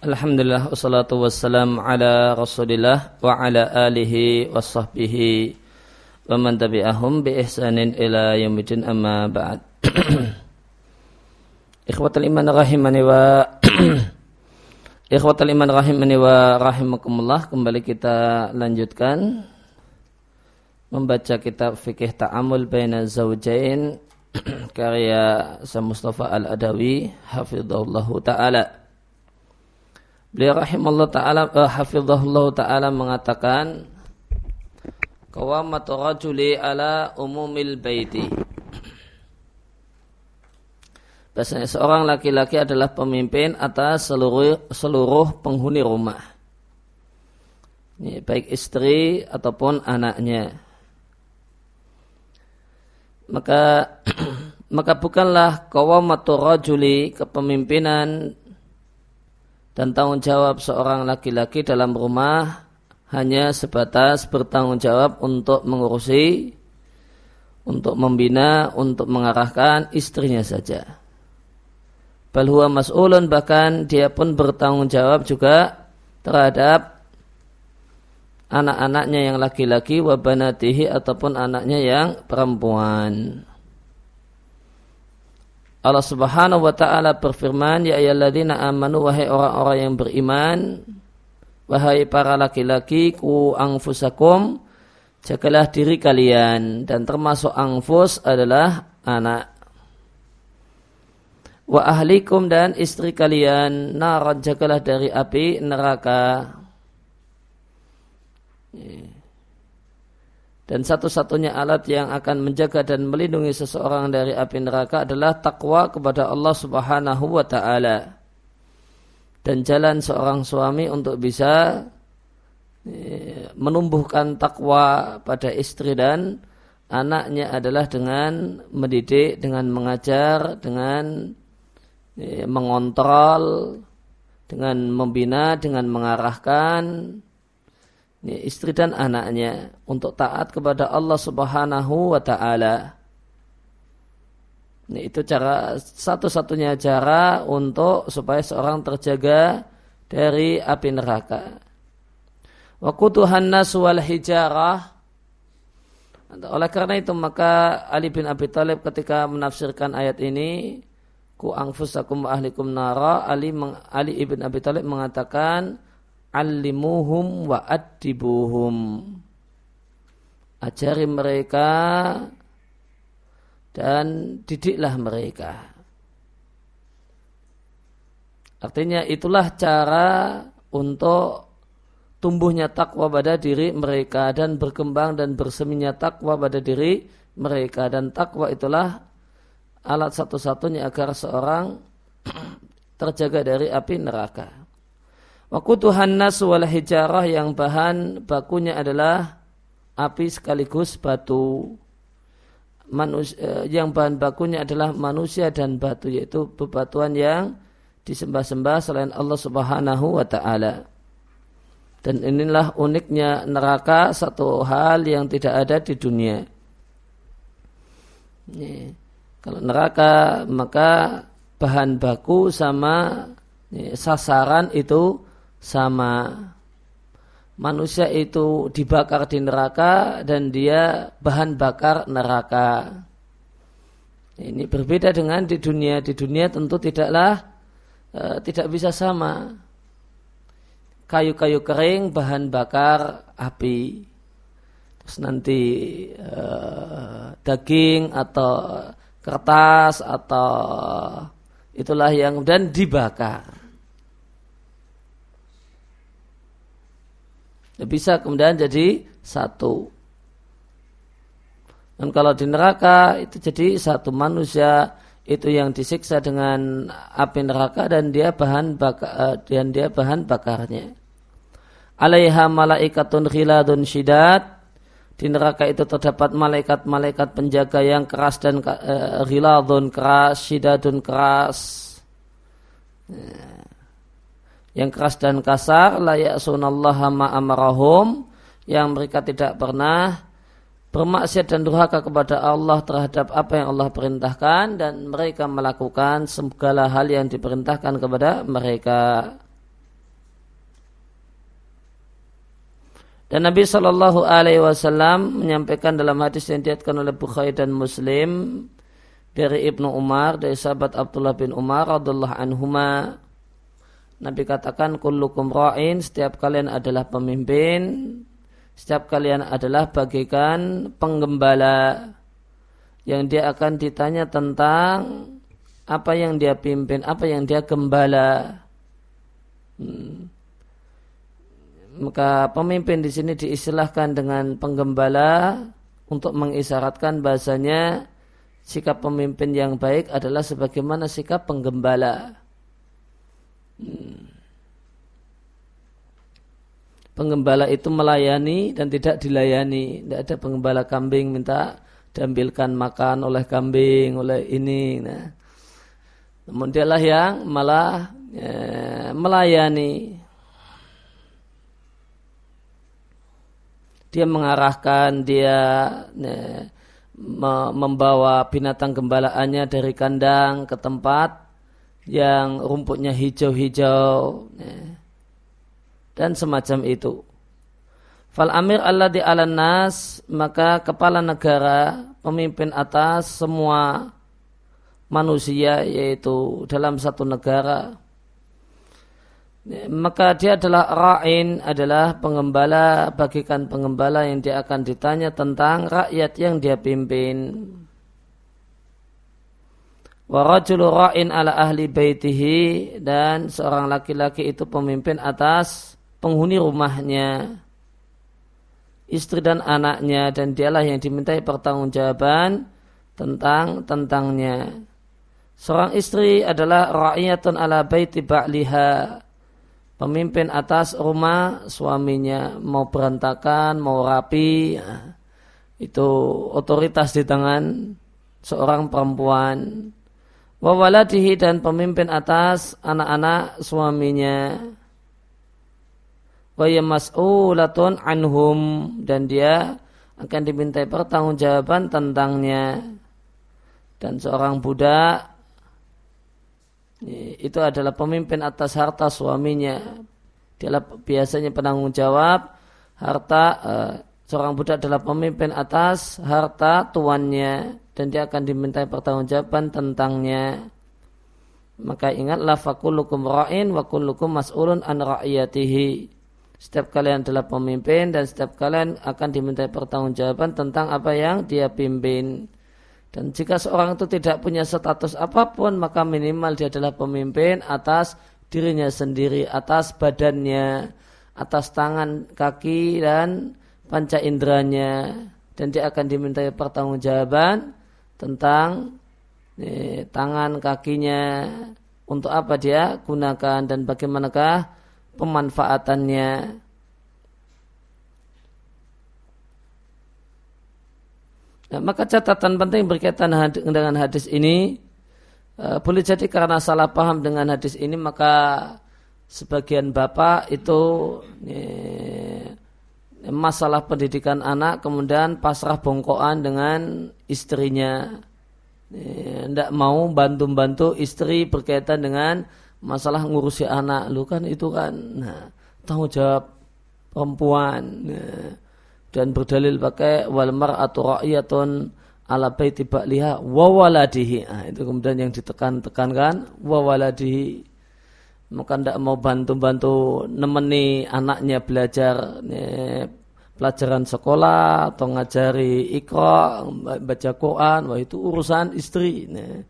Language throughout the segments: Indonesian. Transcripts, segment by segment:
Alhamdulillah wassalatu wassalam ala Rasulillah wa ala alihi wa sahbihi wa man tabi'ahum bi ihsanin ila yaumil amma ba'd. Ikhwatal iman rahimani wa ikhwatal iman rahimani wa rahimakumullah, kembali kita lanjutkan membaca kitab Fikih Ta'amul Baina Zawjain karya Syekh Mustafa Al-Adawi hafizahullahu ta'ala. Beliau hafizahullahu ta'ala mengatakan qawamatu rajuli ala umumil baiti. Bahasanya seorang laki-laki adalah pemimpin atas seluruh penghuni rumah, baik istri ataupun anaknya. Maka bukanlah qawamatu rajuli, kepemimpinan dan tanggung jawab seorang laki-laki dalam rumah hanya sebatas bertanggung jawab untuk mengurusi, untuk membina, untuk mengarahkan istrinya saja. Bal huwa mas'ulun, bahkan dia pun bertanggung jawab juga terhadap anak-anaknya yang laki-laki, wa banatihi, ataupun anaknya yang perempuan. Allah Subhanahu wa ta'ala berfirman, ya ayyuhalladzina amanu, wahai orang-orang yang beriman, wahai para laki-laki, ku anfusakum, jagalah diri kalian, dan termasuk anfus adalah anak. Wa ahlikum, dan istri kalian, naran, jagalah dari api neraka. Dan satu-satunya alat yang akan menjaga dan melindungi seseorang dari api neraka adalah takwa kepada Allah Subhanahu wa ta'ala. Dan jalan seorang suami untuk bisa menumbuhkan takwa pada istri dan anaknya adalah dengan mendidik, dengan mengajar, dengan mengontrol, dengan membina, dengan mengarahkan istri dan anaknya untuk taat kepada Allah Subhanahu wa ta'ala. Itu cara, satu-satunya cara untuk supaya seorang terjaga dari api neraka. Wa quduhan nas wal hijarah. Oleh karena itu maka Ali bin Abi Thalib ketika menafsirkan ayat ini, ku anfusakum wa ahlikum nara, Ali ibn Abi Thalib mengatakan, allimuhum wa addibuhum, ajari mereka dan didiklah mereka. Artinya itulah cara untuk tumbuhnya takwa pada diri mereka dan berkembang dan berseminya takwa pada diri mereka. Dan takwa itulah alat satu-satunya agar seorang terjaga dari api neraka. Waquduhan nas wal hijarah, yang bahan bakunya adalah api sekaligus batu. Yang bahan bakunya adalah manusia dan batu, yaitu bebatuan yang disembah-sembah selain Allah Subhanahu wa ta'ala. Dan inilah uniknya neraka, satu hal yang tidak ada di dunia. Kalau neraka maka bahan baku sama sasaran itu sama. Manusia itu dibakar di neraka dan dia bahan bakar neraka. Ini berbeda dengan di dunia. Di dunia tentu tidak bisa sama. Kayu-kayu kering bahan bakar api. Terus nanti daging atau kertas atau itulah yang dan dibakar. Bisa kemudian jadi satu. Dan kalau di neraka itu jadi satu, manusia itu yang disiksa dengan api neraka dan dia bahan bakarnya. Alaiha malaikatun ghiladun syidad. Di neraka itu terdapat malaikat-malaikat penjaga yang keras dan ghiladun keras, syidadun keras. Yang keras dan kasar, la ya'sunallaha ma amarahum, yang mereka tidak pernah bermaksiat dan durhaka kepada Allah terhadap apa yang Allah perintahkan, dan mereka melakukan segala hal yang diperintahkan kepada mereka. Dan Nabi Shallallahu Alaihi Wasallam menyampaikan dalam hadis yang diriwayatkan oleh Bukhari dan Muslim dari Ibnu Umar, dari sahabat Abdullah bin Umar radhiyallahu anhuma, Nabi katakan, kullukum ra'in, setiap kalian adalah pemimpin, setiap kalian adalah bagaikan penggembala yang dia akan ditanya tentang apa yang dia pimpin, apa yang dia gembala. Maka pemimpin di sini diistilahkan dengan penggembala untuk mengisyaratkan bahasanya sikap pemimpin yang baik adalah sebagaimana sikap penggembala. Penggembala itu melayani dan tidak dilayani. Tidak ada penggembala kambing minta diambilkan makan oleh kambing, oleh ini. Nah, namun dialah yang malah melayani. Dia mengarahkan, dia membawa binatang gembalaannya dari kandang ke tempat yang rumputnya hijau-hijau dan semacam itu. Fal amir alladhi 'alan nas, maka kepala negara, pemimpin atas semua manusia, yaitu dalam satu negara, maka dia adalah ra'in, adalah penggembala, bagikan penggembala yang dia akan ditanya tentang rakyat yang dia pimpin. Wa rajulu ra'in ala ahli baitihi, dan seorang laki-laki itu pemimpin atas penghuni rumahnya, istri dan anaknya, dan dialah yang dimintai pertanggungjawaban tentangnya. Seorang istri adalah ra'iyatun ala baiti ba'liha, pemimpin atas rumah suaminya, mau berantakan, mau rapi, itu otoritas di tangan seorang perempuan. Wa waladihi, dan pemimpin atas anak-anak suaminya. Wa ya mas'ulatun anhum, dan dia akan dimintai pertanggungjawaban tentangnya. Dan seorang budak itu adalah pemimpin atas harta suaminya. Dia biasanya penanggung jawab harta. Seorang budak adalah pemimpin atas harta tuannya, dan dia akan dimintai pertanggungjawaban tentangnya. Maka ingatlah, fakullukum ra'in wa kullukum mas'ulun an ra'iyatihi. Setiap kalian adalah pemimpin dan setiap kalian akan dimintai pertanggungjawaban tentang apa yang dia pimpin. Dan jika seorang itu tidak punya status apapun, maka minimal dia adalah pemimpin atas dirinya sendiri, atas badannya, atas tangan, kaki, dan panca inderanya. Dan dia akan dimintai pertanggungjawaban tentang tangan, kakinya, untuk apa dia gunakan dan bagaimanakah pemanfaatannya. Nah, maka catatan penting berkaitan dengan hadis ini, boleh jadi karena salah paham dengan hadis ini, maka sebagian bapak itu masalah pendidikan anak kemudian pasrah bongkoan dengan istrinya, tidak mau bantu-bantu istri berkaitan dengan masalah ngurusi anak. Lu kan itu kan tanggung jawab perempuan. Dan berdalil pakai wal mar'atu ra'iyatun ala baiti ba'liha wa waladihi. Itu kemudian yang ditekankan wa waladihi. Maka tidak mau bantu-bantu nemeni anaknya belajar pelajaran sekolah atau ngajari Iqra, baca Quran, wah itu urusan istri.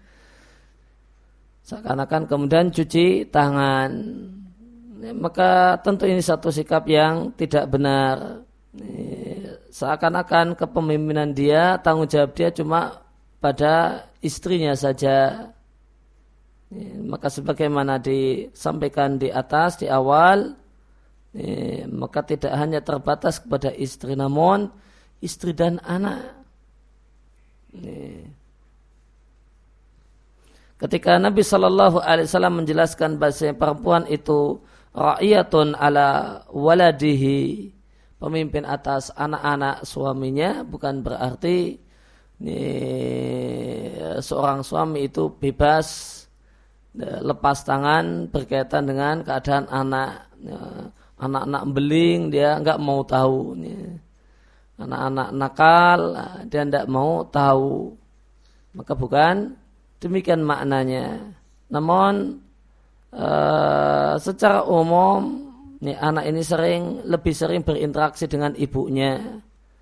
Seakan-akan kemudian cuci tangan. Maka tentu ini satu sikap yang tidak benar. Seakan-akan kepemimpinan dia, tanggung jawab dia cuma pada istrinya saja. Maka sebagaimana disampaikan di atas, di awal, maka tidak hanya terbatas kepada istri, namun istri dan anak. Ketika Nabi Shallallahu Alaihi Wasallam menjelaskan bahasa perempuan itu ra'iyatun ala waladihi, pemimpin atas anak-anak suaminya, bukan berarti seorang suami itu bebas lepas tangan berkaitan dengan keadaan anak. anak-anak beling dia enggak mau tahu. Anak-anak nakal dia enggak mau tahu. Maka bukan demikian maknanya. Namun secara umum anak ini lebih sering berinteraksi dengan ibunya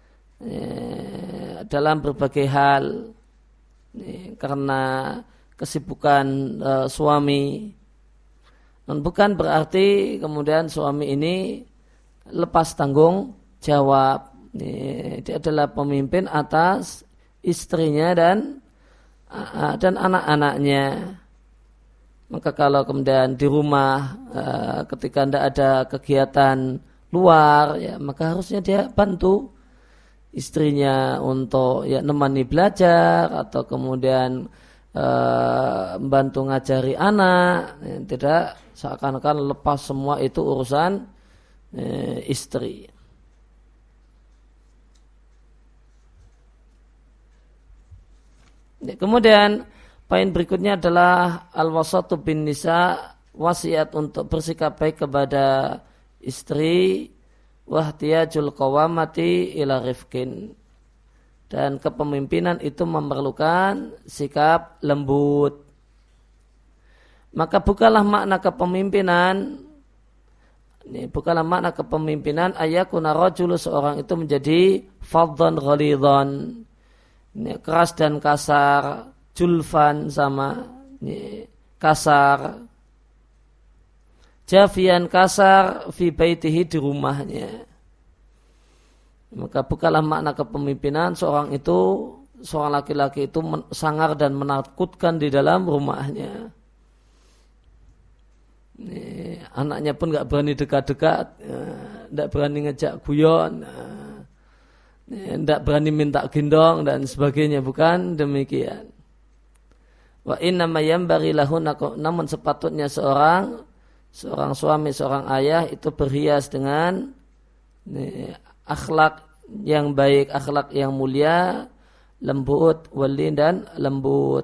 dalam berbagai hal karena kesibukan suami. Dan bukan berarti kemudian suami ini lepas tanggung jawab. Dia adalah pemimpin atas istrinya dan anak-anaknya. Maka kalau kemudian di rumah ketika tidak ada kegiatan luar, ya maka harusnya dia bantu istrinya untuk nemani belajar atau kemudian membantu ngajari anak, tidak seakan-akan lepas semua itu urusan istri. Kemudian poin berikutnya adalah al-wasatu bin nisa, wasiat untuk bersikap baik kepada istri, wahtiyajul qawamati ila rifkin. Dan kepemimpinan itu memerlukan sikap lembut. Maka bukanlah makna kepemimpinan ayakuna rajulu, seorang itu menjadi faddan ghalidhan, keras dan kasar, julfan sama kasar, jafian kasar fi baitihi, di rumahnya. Maka bukanlah makna kepemimpinan seorang laki-laki itu sangar dan menakutkan di dalam rumahnya. Anaknya pun nggak berani dekat-dekat, nggak berani ngejak guyon, nggak berani minta gendong dan sebagainya. Bukan demikian. Wa innama yanbaghi lahu, namun sepatutnya seorang suami, seorang ayah itu berhias dengan akhlak yang baik, akhlak yang mulia, lembut, walin dan lembut.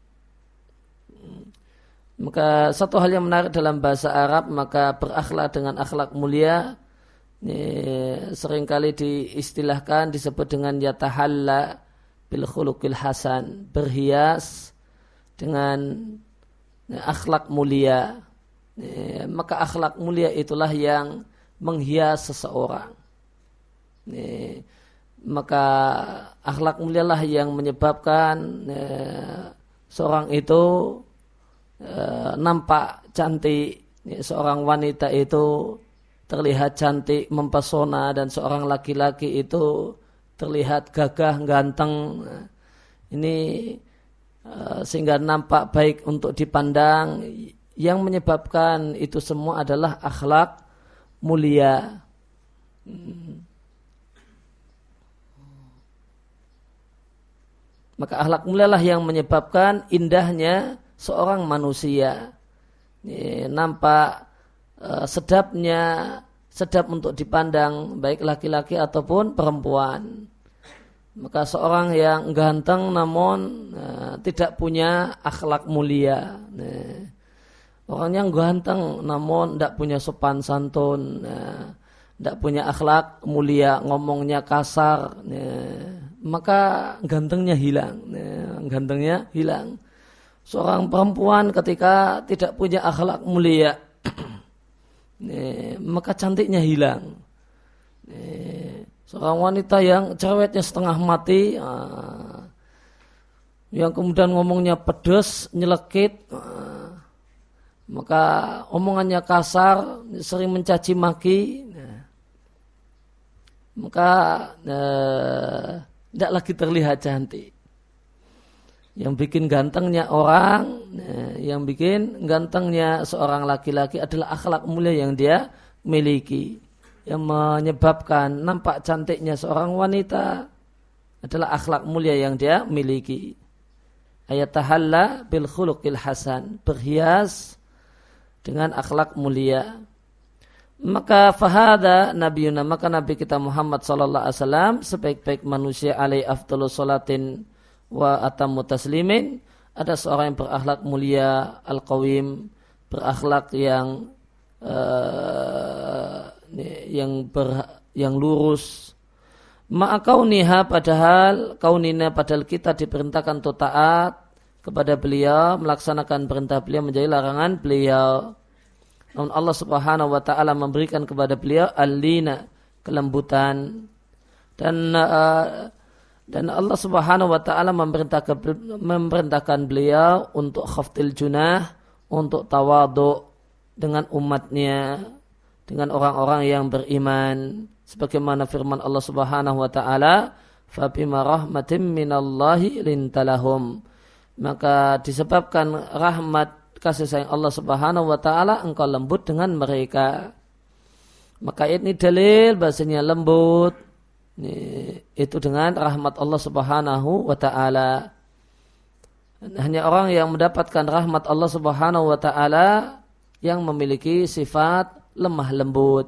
Maka satu hal yang menarik dalam bahasa Arab, maka berakhlak dengan akhlak mulia seringkali diistilahkan, disebut dengan yatahalla bil khuluqil hasan, berhias dengan akhlak mulia. Maka akhlak mulia itulah yang menghias seseorang. Maka akhlak mulialah yang menyebabkan seorang itu nampak cantik, seorang wanita itu terlihat cantik, mempesona, dan seorang laki-laki itu terlihat gagah, ganteng. Ini sehingga nampak baik untuk dipandang. Yang menyebabkan itu semua adalah akhlak mulia. Maka akhlak mulialah yang menyebabkan indahnya seorang manusia. Nampak sedap untuk dipandang, baik laki-laki ataupun perempuan. Maka seorang yang ganteng namun tidak punya akhlak mulia. Orang yang ganteng namun tidak punya sopan santun, tidak punya akhlak mulia, ngomongnya kasar, maka gantengnya hilang. Seorang perempuan ketika tidak punya akhlak mulia, maka cantiknya hilang. Seorang wanita yang cerewetnya setengah mati, yang kemudian ngomongnya pedas, nyelekit, maka omongannya kasar, sering mencaci maki, maka tidak lagi terlihat cantik. Yang bikin gantengnya yang bikin gantengnya seorang laki-laki adalah akhlak mulia yang dia miliki. Yang menyebabkan nampak cantiknya seorang wanita adalah akhlak mulia yang dia miliki. Ayatahalla bil khuluqil hasan, berhias dengan akhlak mulia. Maka fahada nabiyuna, maka nabi kita Muhammad sallallahu alaihi wasallam sebaik-baik manusia, alaihi afdhalus salatin wa atammu taslimin, ada seorang yang berakhlak mulia, al-qawim, berakhlak yang yang lurus. Ma'akauniha padahal kita diperintahkan untuk taat kepada beliau, melaksanakan perintah beliau, menjadi larangan beliau. Namun Allah Subhanahu wa taala memberikan kepada beliau al-lina, kelembutan, dan Allah Subhanahu wa taala memerintahkan beliau untuk khafdil junah, untuk tawadhu dengan umatnya, dengan orang-orang yang beriman, sebagaimana firman Allah Subhanahu wa taala, fa bima rahmatin minallahi lintalahum, maka disebabkan rahmat kasih sayang Allah Subhanahu wa taala engkau lembut dengan mereka. Maka ini dalil bahasanya lembut itu dengan rahmat Allah Subhanahu wa taala. Hanya orang yang mendapatkan rahmat Allah Subhanahu wa taala yang memiliki sifat lemah lembut.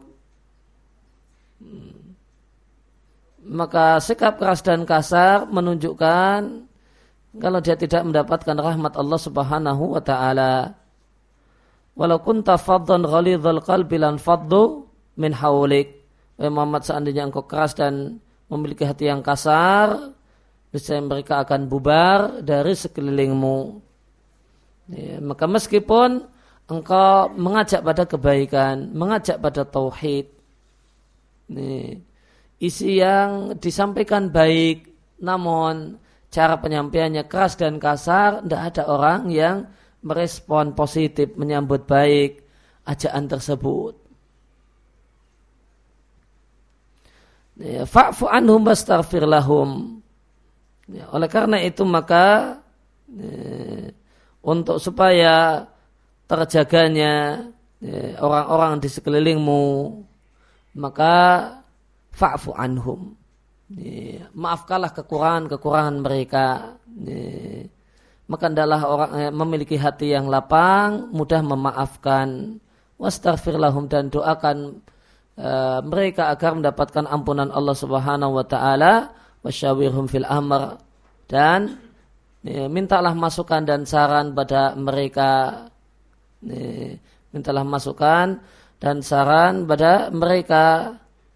Maka sikap keras dan kasar menunjukkan kalau dia tidak mendapatkan rahmat Allah Subhanahu wa taala. Walau kunta faddan ghalidhal qalbi lan faddu min haulik. Muhammad, seandainya engkau keras dan memiliki hati yang kasar, niscaya mereka akan bubar dari sekelilingmu. Ya, maka meskipun engkau mengajak pada kebaikan, mengajak pada tauhid, isi yang disampaikan baik, namun cara penyampaiannya keras dan kasar, tidak ada orang yang merespon positif, menyambut baik ajakan tersebut. Fa'fu anhum wastaghfir lahum. Oleh karena itu maka untuk supaya terjaganya orang-orang di sekelilingmu, maka fa'fu anhum, maafkanlah kekurangan mereka. Maka hendaklah orang memiliki hati yang lapang, mudah memaafkan. Wastaghfir lahum, dan doakan mereka agar mendapatkan ampunan Allah Subhanahu wa taala. Wasyawirhum fil amr, dan mintalah masukan dan saran pada mereka. Mintalah masukan dan saran pada mereka.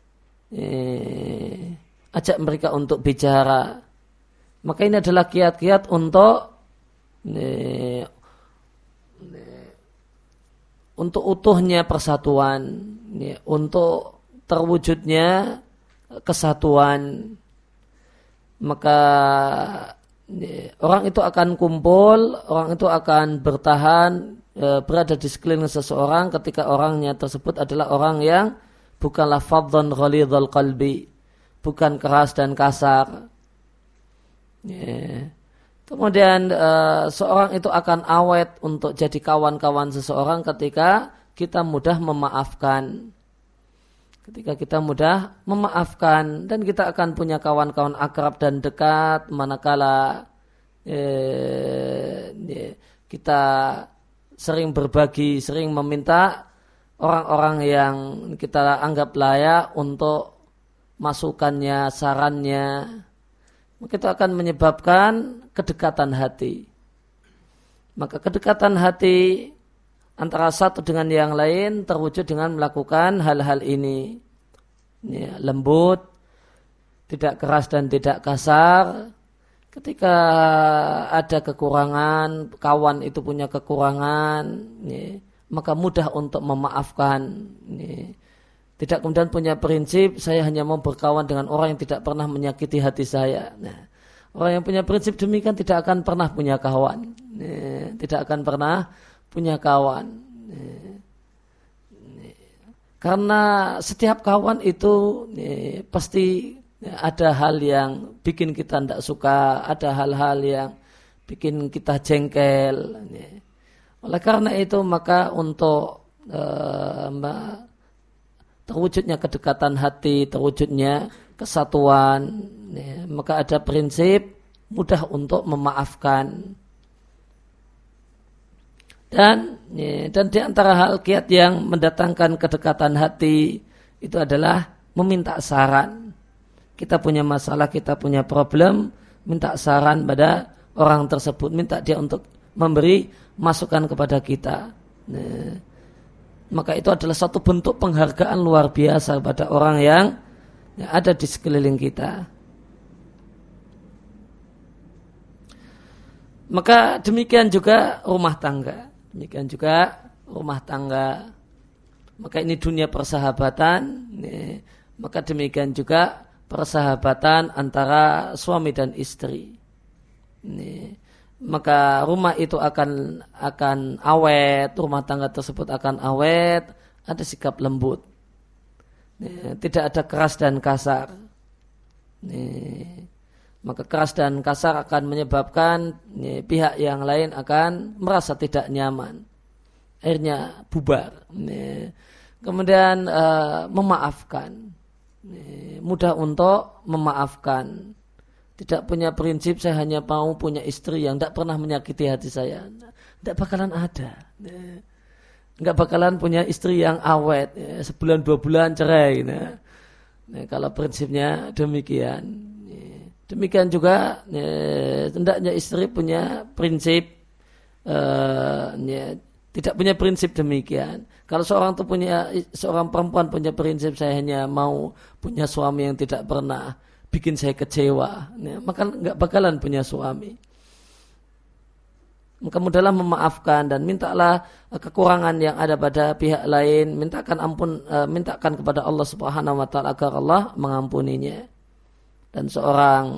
Ajak mereka untuk bicara. Maka ini adalah kiat-kiat untuk utuhnya persatuan, untuk terwujudnya kesatuan. Maka orang itu akan kumpul, orang itu akan bertahan, berada di sekeliling seseorang ketika orangnya tersebut adalah orang yang bukanlah faddan ghalidhal qalbi, bukan keras dan kasar. Kemudian seorang itu akan awet untuk jadi kawan-kawan seseorang ketika kita mudah memaafkan. Ketika kita mudah memaafkan, dan kita akan punya kawan-kawan akrab dan dekat manakala kita sering berbagi, sering meminta orang-orang yang kita anggap layak untuk masukannya, sarannya. Itu akan menyebabkan kedekatan hati. Maka kedekatan hati antara satu dengan yang lain terwujud dengan melakukan hal-hal ini. Lembut, tidak keras dan tidak kasar. Ketika ada kekurangan, kawan itu punya kekurangan, maka mudah untuk memaafkan. Tidak kemudian punya prinsip, saya hanya mau berkawan dengan orang yang tidak pernah menyakiti hati saya. Nah, orang yang punya prinsip demikian tidak akan pernah punya kawan. Tidak akan pernah punya kawan. Karena setiap kawan itu pasti ada hal yang bikin kita tidak suka, ada hal-hal yang bikin kita jengkel. Oleh karena itu maka untuk terwujudnya kedekatan hati, terwujudnya kesatuan, maka ada prinsip mudah untuk memaafkan. Dan di antara hal kiat yang mendatangkan kedekatan hati itu adalah meminta saran. Kita punya masalah, kita punya problem, minta saran pada orang tersebut, minta dia untuk memberi masukan kepada kita. maka itu adalah satu bentuk penghargaan luar biasa pada orang yang ada di sekeliling kita. Maka demikian juga rumah tangga. Maka ini dunia persahabatan. Maka demikian juga persahabatan antara suami dan istri. Maka rumah itu akan awet, rumah tangga tersebut akan awet, ada sikap lembut. Tidak ada keras dan kasar. Maka keras dan kasar akan menyebabkan pihak yang lain akan merasa tidak nyaman. Akhirnya bubar. Kemudian memaafkan. Mudah untuk memaafkan. Tidak punya prinsip saya hanya mau punya istri yang tidak pernah menyakiti hati saya. Tidak bakalan ada. Tidak bakalan punya istri yang awet. Sebulan 2 bulan cerai. Kalau prinsipnya demikian. Demikian juga hendaknya istri punya prinsip tidak punya prinsip demikian. Kalau seorang perempuan punya prinsip saya hanya mau punya suami yang tidak pernah bikin saya kecewa, maka nggak bakalan punya suami. Maka mudahlah memaafkan dan mintalah kekurangan yang ada pada pihak lain, mintakan kepada Allah Subhanahu wa taala agar Allah mengampuninya. Dan seorang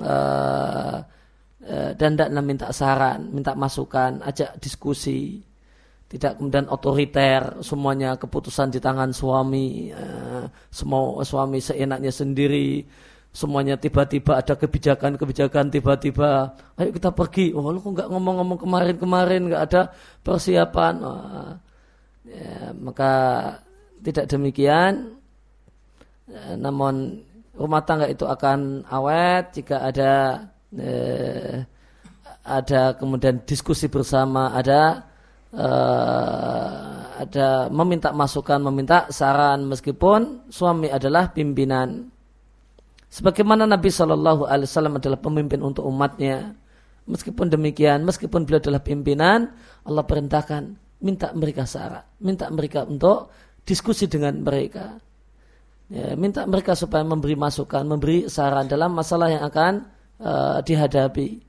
dan tidaklah minta saran, minta masukan, ajak diskusi, tidak kemudian otoriter, semuanya keputusan di tangan suami, semua suami seenaknya sendiri, semuanya tiba-tiba ada kebijakan tiba-tiba, ayo kita pergi, lu kok nggak ngomong-ngomong kemarin nggak ada persiapan, maka tidak demikian, namun rumah tangga itu akan awet jika ada kemudian diskusi bersama, ada meminta masukan, meminta saran meskipun suami adalah pimpinan. Sebagaimana Nabi Shallallahu Alaihi Wasallam adalah pemimpin untuk umatnya, meskipun demikian, meskipun beliau adalah pimpinan, Allah perintahkan minta mereka saran, minta mereka untuk diskusi dengan mereka. Minta mereka supaya memberi masukan, memberi saran dalam masalah yang akan dihadapi.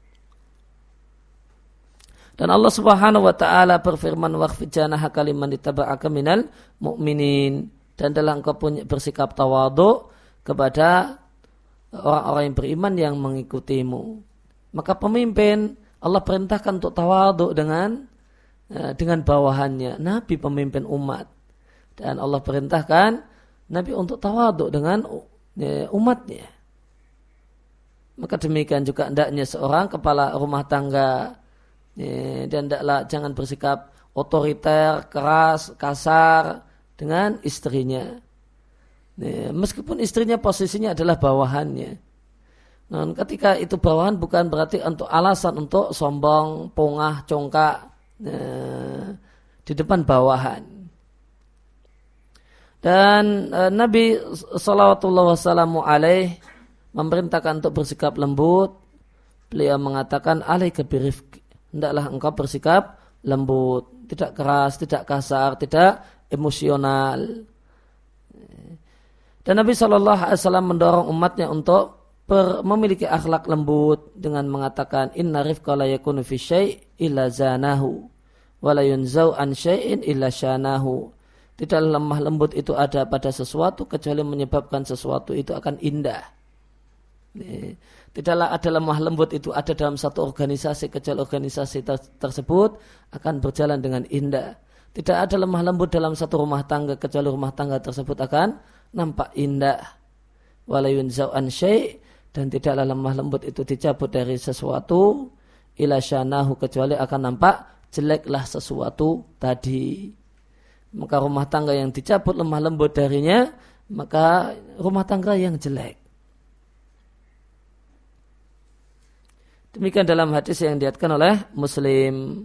Dan Allah Subhanahu wa taala berfirman, "Wakhfid janahaka liman ittaba'aka minal mu'minin." Dan dalam engkau punya bersikap tawadhu kepada orang-orang yang beriman yang mengikutimu. Maka pemimpin Allah perintahkan untuk tawadhu dengan bawahannya. Nabi pemimpin umat. Dan Allah perintahkan Nabi untuk tawadhu dengan umatnya. Maka demikian juga hendaknya seorang kepala rumah tangga dan jangan bersikap otoriter, keras, kasar dengan istrinya. Meskipun istrinya posisinya adalah bawahannya. Nah, ketika itu bawahan bukan berarti untuk alasan untuk sombong, pongah, congkak di depan bawahan. Dan Nabi Sallallahu Alaihi memerintahkan untuk bersikap lembut. Beliau mengatakan alaika birifqi, hendaklah engkau bersikap lembut, tidak keras, tidak kasar, tidak emosional. Dan Nabi Sallallahu Alaihi Wasallam mendorong umatnya untuk memiliki akhlak lembut dengan mengatakan inna rifqa la yakunu fi syai' illa zanahu wa la yunzau an syai'in illa syanahu. Tidaklah lemah lembut itu ada pada sesuatu kecuali menyebabkan sesuatu itu akan indah. Tidaklah ada lemah lembut itu ada dalam satu organisasi kecuali organisasi tersebut akan berjalan dengan indah. Tidak ada lemah lembut dalam satu rumah tangga kecuali rumah tangga tersebut akan nampak indah. Wala yunzau an syai', dan tidaklah lemah lembut itu dicabut dari sesuatu ila syanahu, kecuali akan nampak jeleklah sesuatu tadi. Maka rumah tangga yang dicabut lemah lembut darinya, maka rumah tangga yang jelek. Demikian dalam hadis yang diriwayatkan oleh Muslim.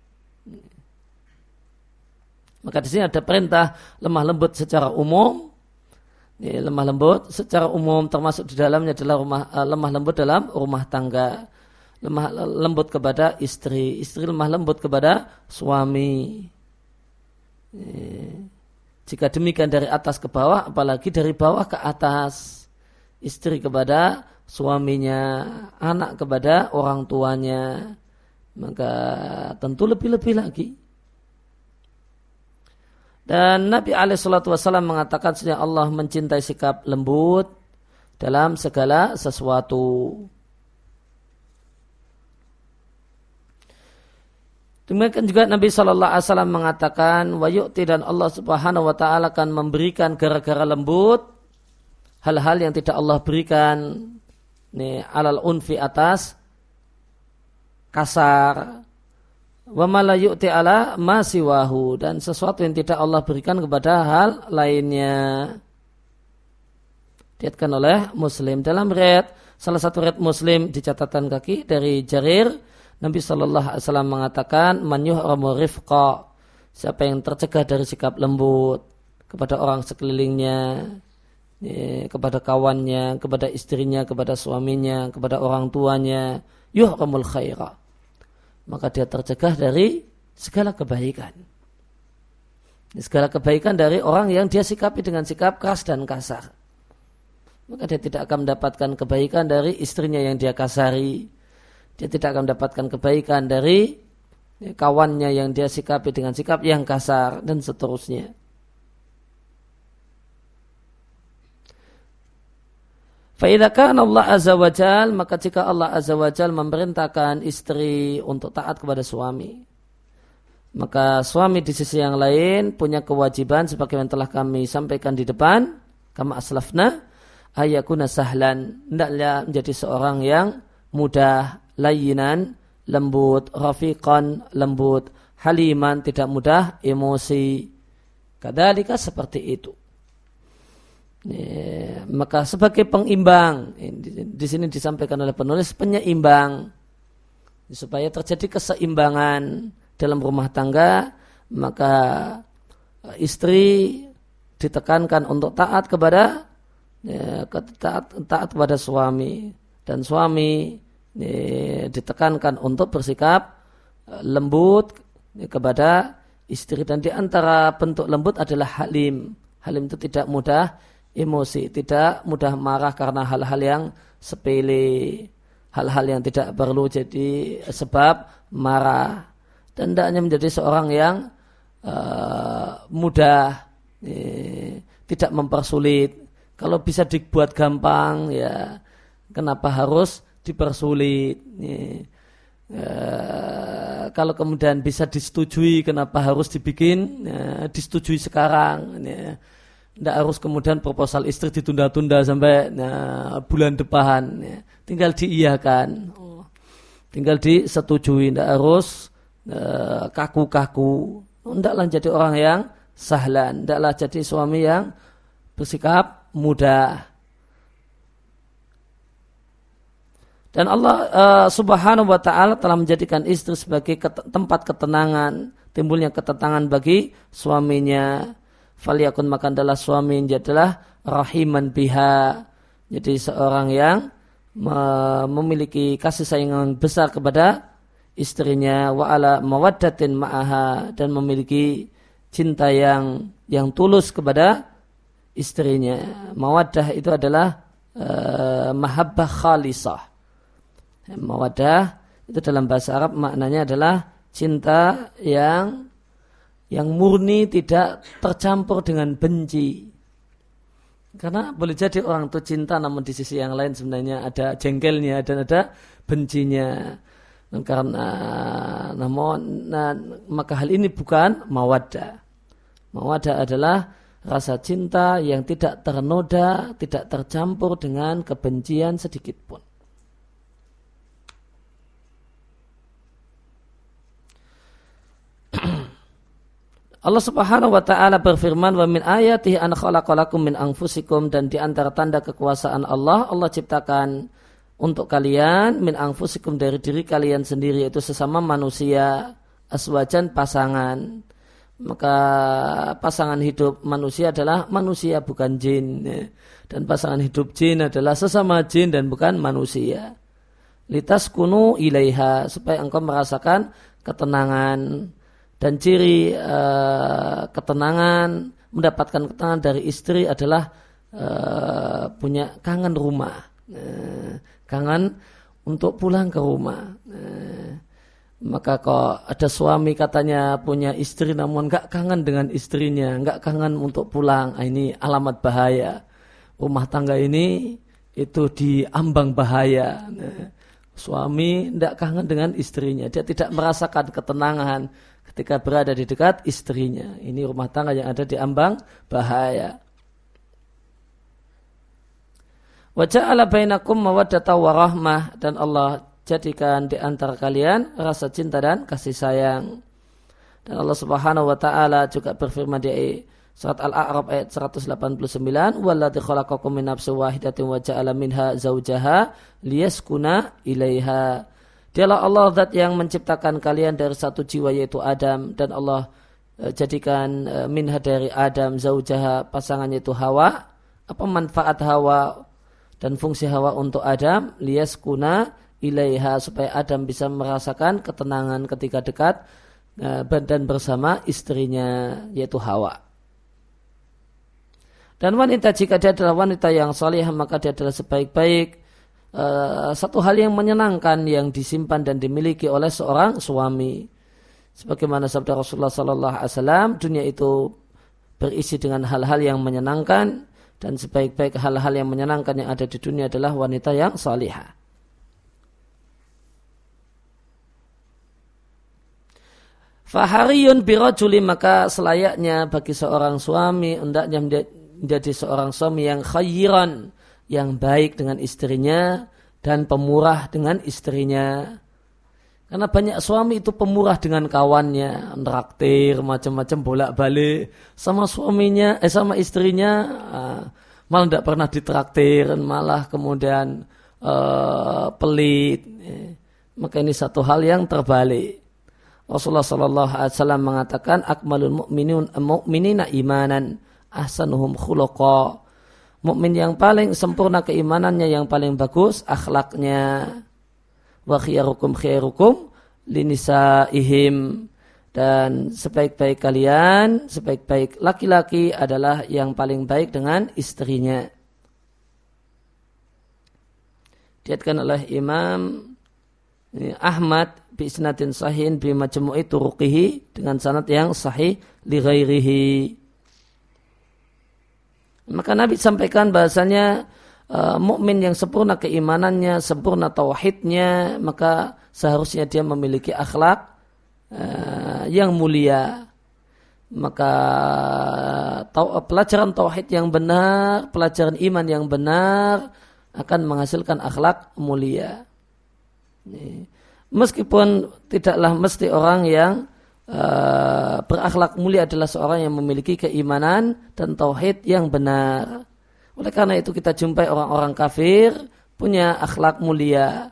Maka di sini ada perintah lemah lembut secara umum. Lemah lembut secara umum termasuk di dalamnya adalah lemah lembut dalam rumah tangga. Lemah lembut kepada istri, istri lemah lembut kepada suami. Jika demikian dari atas ke bawah, apalagi dari bawah ke atas. Istri kepada suaminya, anak kepada orang tuanya, maka tentu lebih-lebih lagi. Dan Nabi SAW mengatakan sesungguhnya Allah mencintai sikap lembut dalam segala sesuatu. Demikian juga Nabi SAW mengatakan wa yu'ti, dan Allah Subhanahu wa taala akan memberikan gara-gara lembut hal-hal yang tidak Allah berikan alal unfi atas kasar. Wa ma la yu'ti ala ma siwahu, dan sesuatu yang tidak Allah berikan kepada hal lainnya. Diriwayatkan oleh Muslim. Dalam riwayat, salah satu riwayat Muslim di catatan kaki dari Jarir, Nabi SAW mengatakan, man yuhramu rifqa, siapa yang tercegah dari sikap lembut kepada orang sekelilingnya, kepada kawannya, kepada istrinya, kepada suaminya, kepada orang tuanya, yuhramul khaira, maka dia tercegah dari segala kebaikan. Segala kebaikan dari orang yang dia sikapi dengan sikap keras dan kasar. Maka dia tidak akan mendapatkan kebaikan dari istrinya yang dia kasari. Dia tidak akan mendapatkan kebaikan dari kawannya yang dia sikapi dengan sikap yang kasar, dan seterusnya. Fa'idha kana Allah Azza wa Jal, maka jika Allah Azza wa Jal memerintahkan istri untuk taat kepada suami, maka suami di sisi yang lain punya kewajiban sebagaimana telah kami sampaikan di depan, kama aslafna, ayakuna sahlan, hendaknya menjadi seorang yang mudah, layyinan, lembut, rafiqan, lembut, haliman, tidak mudah emosi. Kadzalika, seperti itu. Maka sebagai pengimbang, di sini disampaikan oleh penulis, penyeimbang, supaya terjadi keseimbangan dalam rumah tangga, maka istri ditekankan untuk taat kepada taat kepada suami, dan suami ditekankan untuk bersikap lembut kepada istri. Dan di antara bentuk lembut adalah halim. Halim itu tidak mudah emosi, tidak mudah marah karena hal-hal yang sepele, hal-hal yang tidak perlu jadi sebab marah. Dan hendaknya menjadi seorang yang mudah, tidak mempersulit. Kalau bisa dibuat gampang, ya kenapa harus dipersulit? Kalau kemudian bisa disetujui, kenapa harus dibikin disetujui sekarang? Tidak harus kemudian proposal istri ditunda-tunda sampai bulan depan. Tinggal diiyakan, tinggal disetujui. Tidak harus kaku-kaku. Tidaklah jadi orang yang sahlan. Tidaklah jadi suami yang bersikap mudah. Dan Allah Subhanahu wa ta'ala telah menjadikan istri sebagai tempat ketenangan, timbulnya ketenangan bagi suaminya. Faliyakun, maka adalah suami adalah rahiman biha, jadi seorang yang memiliki kasih sayang yang besar kepada istrinya, wa ala mawaddatin ma'aha, dan memiliki cinta yang tulus kepada istrinya. Mawaddah itu adalah mahabbah khalisah. Mawaddah itu dalam bahasa Arab maknanya adalah cinta yang murni, tidak tercampur dengan benci. Karena boleh jadi orang itu cinta namun di sisi yang lain sebenarnya ada jengkelnya dan ada bencinya. Maka hal ini bukan mawaddah. Mawaddah adalah rasa cinta yang tidak ternoda, tidak tercampur dengan kebencian sedikit pun. Allah Subhanahu wa ta'ala berfirman, wa min ayatihi an khalaqalakum min anfusikum, dan di antara tanda kekuasaan Allah ciptakan untuk kalian min anfusikum, dari diri kalian sendiri, yaitu sesama manusia, aswajan, pasangan. Maka pasangan hidup manusia adalah manusia, bukan jin, dan pasangan hidup jin adalah sesama jin dan bukan manusia. Litaskunu ilaiha, supaya engkau merasakan ketenangan Dan ciri ketenangan, mendapatkan ketenangan dari istri adalah punya kangen rumah, kangen untuk pulang ke rumah. Maka kalau ada suami katanya punya istri namun nggak kangen dengan istrinya, nggak kangen untuk pulang, ini alamat bahaya. Rumah tangga ini itu diambang bahaya. Suami nggak kangen dengan istrinya, dia tidak merasakan ketenangan ketika berada di dekat istrinya. Ini rumah tangga yang ada di ambang bahaya. Wa ja'ala bainakum mawaddatan wa rahmah, dan Allah jadikan di antara kalian rasa cinta dan kasih sayang. Dan Allah Subhanahu wa taala juga berfirman di surat Al-A'raf ayat 189, "Walladzi khalaqakum min nafsin wahidatin wa ja'ala minha zaujaha liyaskuna ilaiha." Dialah Allah zat yang menciptakan kalian dari satu jiwa yaitu Adam, dan Allah jadikan minha dari Adam zaujaha pasangannya itu Hawa. Apa manfaat Hawa dan fungsi Hawa untuk Adam? Liyaskuna ilaiha, supaya Adam bisa merasakan ketenangan ketika dekat dan bersama istrinya yaitu Hawa. Dan wanita jika dia adalah wanita yang salihah maka dia adalah sebaik-baik satu hal yang menyenangkan yang disimpan dan dimiliki oleh seorang suami. Sebagaimana sabda Rasulullah sallallahu alaihi wasallam, dunia itu berisi dengan hal-hal yang menyenangkan, dan sebaik-baik hal-hal yang menyenangkan yang ada di dunia adalah wanita yang salihah. Fahariyun birajuli, maka selayaknya bagi seorang suami hendaknya menjadi seorang suami yang khayran, yang baik dengan istrinya dan pemurah dengan istrinya. Karena banyak suami itu pemurah dengan kawannya, nraktir macam-macam bolak-balik, sama suaminya, sama istrinya malah tidak pernah ditraktir, malah kemudian pelit. Maka ini satu hal yang terbalik. Rasulullah sallallahu alaihi wasallam mengatakan, akmalul mu'minina imanan ahsanuhum khuluqa. Mukmin yang paling sempurna keimanannya, yang paling bagus akhlaknya. Wa khiyarukum khairukum linisaihim, dan sebaik-baik kalian, sebaik-baik laki-laki adalah yang paling baik dengan istrinya. Diriwayatkan oleh Imam Ahmad bi isnadin sahihin bi majmu'i turuqihi, dengan sanad yang sahih li ghairihi. Maka Nabi sampaikan bahasanya mukmin yang sempurna keimanannya, sempurna tauhidnya, maka seharusnya dia memiliki akhlak yang mulia. Maka pelajaran tauhid yang benar, pelajaran iman yang benar akan menghasilkan akhlak mulia. Meskipun tidaklah mesti orang yang berakhlak mulia adalah seorang yang memiliki keimanan dan tauhid yang benar. Oleh karena itu kita jumpai orang-orang kafir punya akhlak mulia.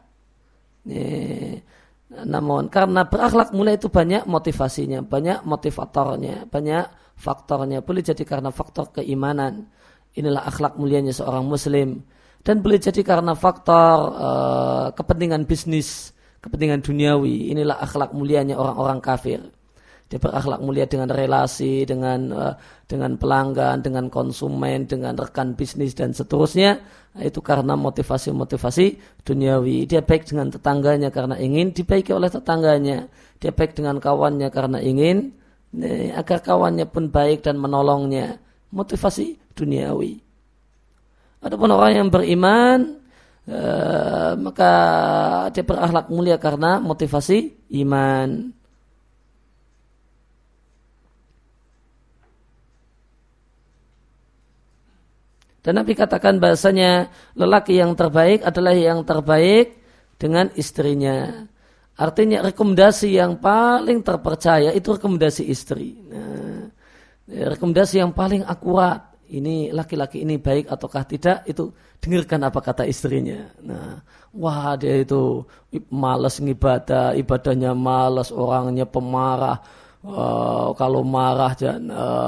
Namun karena berakhlak mulia itu banyak motivasinya, banyak motivatornya, banyak faktornya. Boleh jadi karena faktor keimanan. Inilah akhlak mulianya seorang muslim. Dan boleh jadi karena faktor kepentingan bisnis, kepentingan duniawi. Inilah akhlak mulianya orang-orang kafir. Dia berakhlak mulia dengan relasi, dengan pelanggan, dengan konsumen, dengan rekan bisnis dan seterusnya. Itu karena motivasi-motivasi duniawi. Dia baik dengan tetangganya karena ingin dibaiki oleh tetangganya. Dia baik dengan kawannya karena ingin agar kawannya pun baik dan menolongnya. Motivasi duniawi. Adapun orang yang beriman, maka dia berakhlak mulia karena motivasi iman. Dan Nabi katakan bahasanya lelaki yang terbaik adalah yang terbaik dengan istrinya. Artinya rekomendasi yang paling terpercaya itu rekomendasi istri. Nah, rekomendasi yang paling akurat. Ini laki-laki ini baik ataukah tidak, itu dengarkan apa kata istrinya. Nah, wah dia itu malas ngibadah, ibadahnya malas, orangnya pemarah. Kalau marah jangan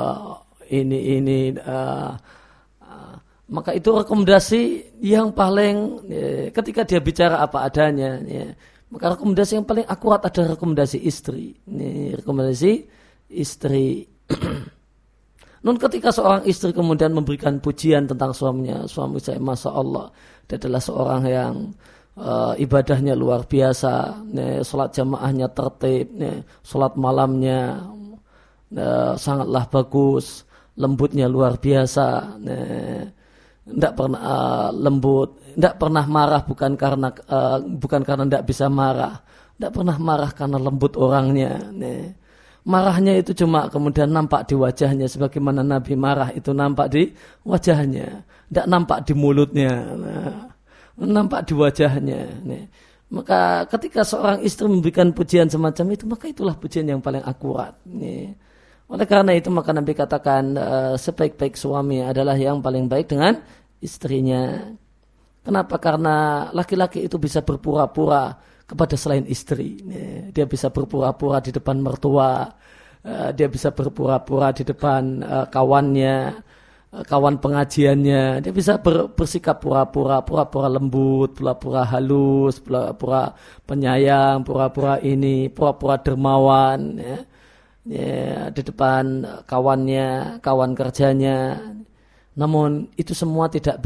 maka itu rekomendasi yang paling ketika dia bicara apa adanya, maka rekomendasi yang paling akurat adalah rekomendasi istri. Ini rekomendasi istri. Nun ketika seorang istri kemudian memberikan pujian tentang suaminya, suami saya Masya Allah, dia adalah seorang yang ibadahnya luar biasa, sholat jamaahnya tertib, sholat malamnya sangatlah bagus, lembutnya luar biasa, tidak pernah lembut, tidak pernah marah bukan karena tidak bisa marah, tidak pernah marah karena lembut orangnya. Marahnya itu cuma kemudian nampak di wajahnya, sebagaimana Nabi marah itu nampak di wajahnya, tidak nampak di mulutnya. Nampak di wajahnya. Maka ketika seorang istri memberikan pujian semacam itu, maka itulah pujian yang paling akurat. Oleh karena itu maka Nabi katakan sebaik-baik suami adalah yang paling baik dengan istrinya. Kenapa? Karena laki-laki itu bisa berpura-pura kepada selain istri. Dia bisa berpura-pura di depan mertua, dia bisa berpura-pura di depan kawannya, kawan pengajiannya, dia bisa bersikap pura-pura lembut, pura-pura halus, pura-pura penyayang, pura-pura dermawan, di depan kawannya, kawan kerjanya. Namun itu semua tidak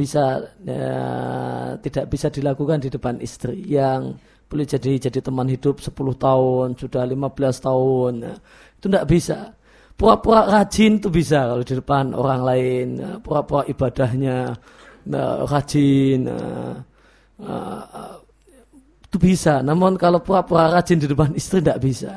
bisa dilakukan di depan istri yang boleh jadi teman hidup 10 tahun, sudah 15 tahun, itu tidak bisa. Pura-pura rajin itu bisa kalau di depan orang lain, pura-pura ibadahnya rajin, itu bisa. Namun kalau pura-pura rajin di depan istri tidak bisa.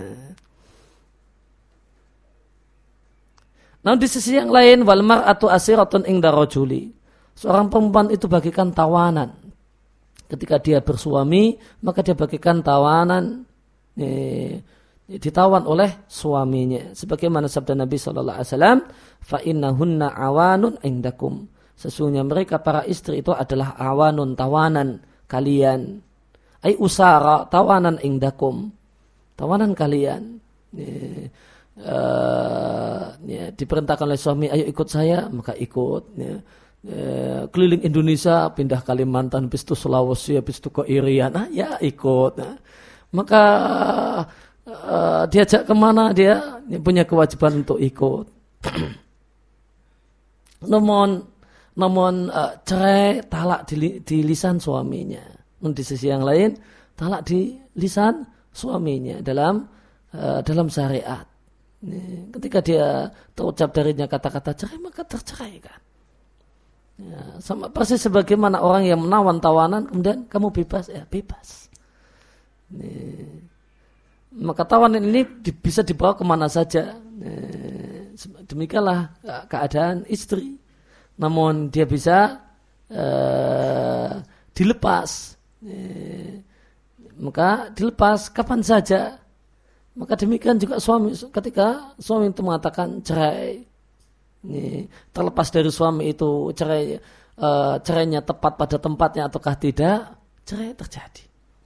Namun di sisi yang lain, wal mar'atu asiratun inda rajuli. Seorang perempuan itu bagikan tawanan. Ketika dia bersuami, maka dia bagikan tawanan. Ditawan oleh suaminya, sebagaimana sabda Nabi SAW, fa innahunna awanun indakum, sesungguhnya mereka para istri itu adalah awanun, tawanan kalian, ai usara, tawanan indakum, tawanan kalian. Diperintahkan oleh suami, ayo ikut saya, maka ikut. Keliling Indonesia, pindah Kalimantan, habis itu Sulawesi, habis itu ke Irian, ya ikut. Maka diajak kemana dia punya kewajiban untuk ikut. namun cerai talak di lisan suaminya. Di sisi yang lain talak di lisan suaminya dalam syariat. Ketika dia terucap darinya kata-kata cerai, maka terceraikan. Sama persis sebagaimana orang yang menawan tawanan kemudian kamu bebas, ya bebas. Maka tawanan ini bisa dibawa kemana saja. Demikianlah keadaan istri. Namun dia bisa dilepas. Maka dilepas kapan saja. Maka demikian juga suami. Ketika suami itu mengatakan cerai, terlepas dari suami itu cerainya tepat pada tempatnya ataukah tidak, cerai terjadi.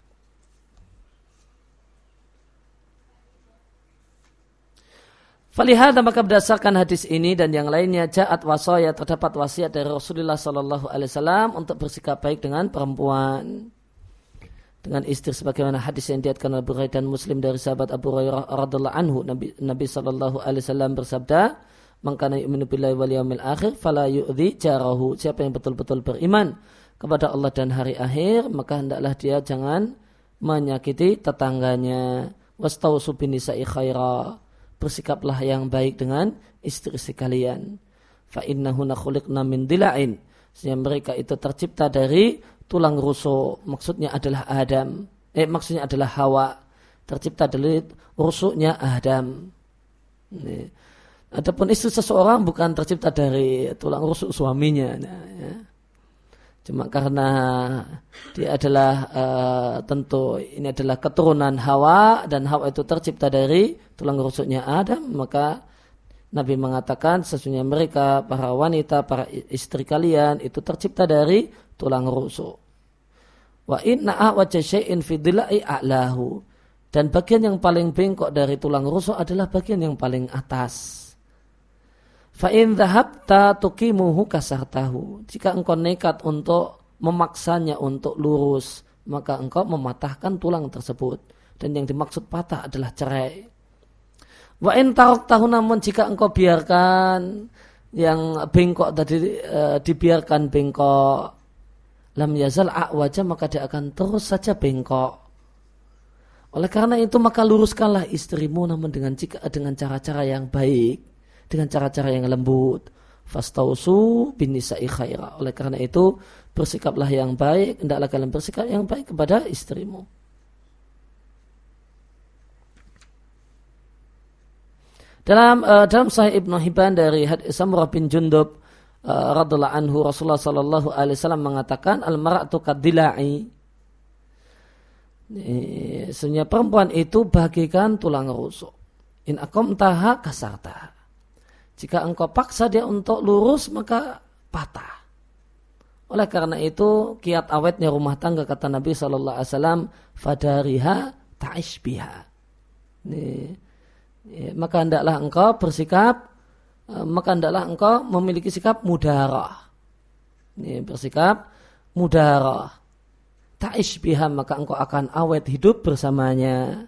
Falihada maka berdasarkan hadis ini dan yang lainnya ja'at wasaya, terdapat wasiat dari Rasulullah sallallahu alaihi wasallam untuk bersikap baik dengan perempuan, dengan istri, sebagaimana hadis yang diriwayatkan oleh Bukhari dan Muslim dari sahabat Abu Hurairah radhiyallahu anhu. Nabi sallallahu alaihi wasallam bersabda, "Man kana yu'minu billahi wal yawmil akhir fala yu'dhi jarahu." Siapa yang betul-betul beriman kepada Allah dan hari akhir, maka hendaklah dia jangan menyakiti tetangganya. Wastausu binisa'i khaira, bersikaplah yang baik dengan istri-istri kalian. Fa innahunna khuliqna min dila'in, sehingga mereka itu tercipta dari tulang rusuk. Maksudnya adalah maksudnya adalah Hawa, tercipta dari rusuknya Adam. Adapun istri seseorang bukan tercipta dari tulang rusuk suaminya. Cuma karena dia adalah tentu ini adalah keturunan Hawa dan Hawa itu tercipta dari tulang rusuknya Adam, maka Nabi mengatakan sesungguhnya mereka para wanita, para istri kalian itu tercipta dari tulang rusuk. Wa inna a'waja syai'in fi dhila'i a'lahu, dan bagian yang paling bengkok dari tulang rusuk adalah bagian yang paling atas. Fa in dhahabta tuqimuhu kasartahu, jika engkau nekat untuk memaksanya untuk lurus, maka engkau mematahkan tulang tersebut, dan yang dimaksud patah adalah cerai. Wa in taraktahu, namun jika engkau biarkan yang bengkok tadi dibiarkan bengkok, lam yazal a'waja, maka dia akan terus saja bengkok. Oleh karena itu maka luruskanlah istrimu, namun dengan cara-cara yang baik, dengan cara-cara yang lembut. Fastausu bin nisa'i khaira. Oleh karena itu bersikaplah yang baik, hendaklah kalian bersikap yang baik kepada istrimu. Dalam Sahih Ibnu Hibban dari hadits Samurah bin Jundub radhiyallahu anhu, Rasulullah sallallahu alaihi wasallam mengatakan, al-mar'atu kaddila'i. Sebenarnya perempuan itu bagaikan tulang rusuk. In aqamtaha kasartaha. Jika engkau paksa dia untuk lurus, maka patah. Oleh karena itu kiat awetnya rumah tangga, kata Nabi sallallahu alaihi wasallam, fadariha ta'ish biha. Maka hendaklah engkau bersikap, maka hendaklah engkau memiliki sikap mudarah. Bersikap mudarah. Ta'ish biha, maka engkau akan awet hidup bersamanya.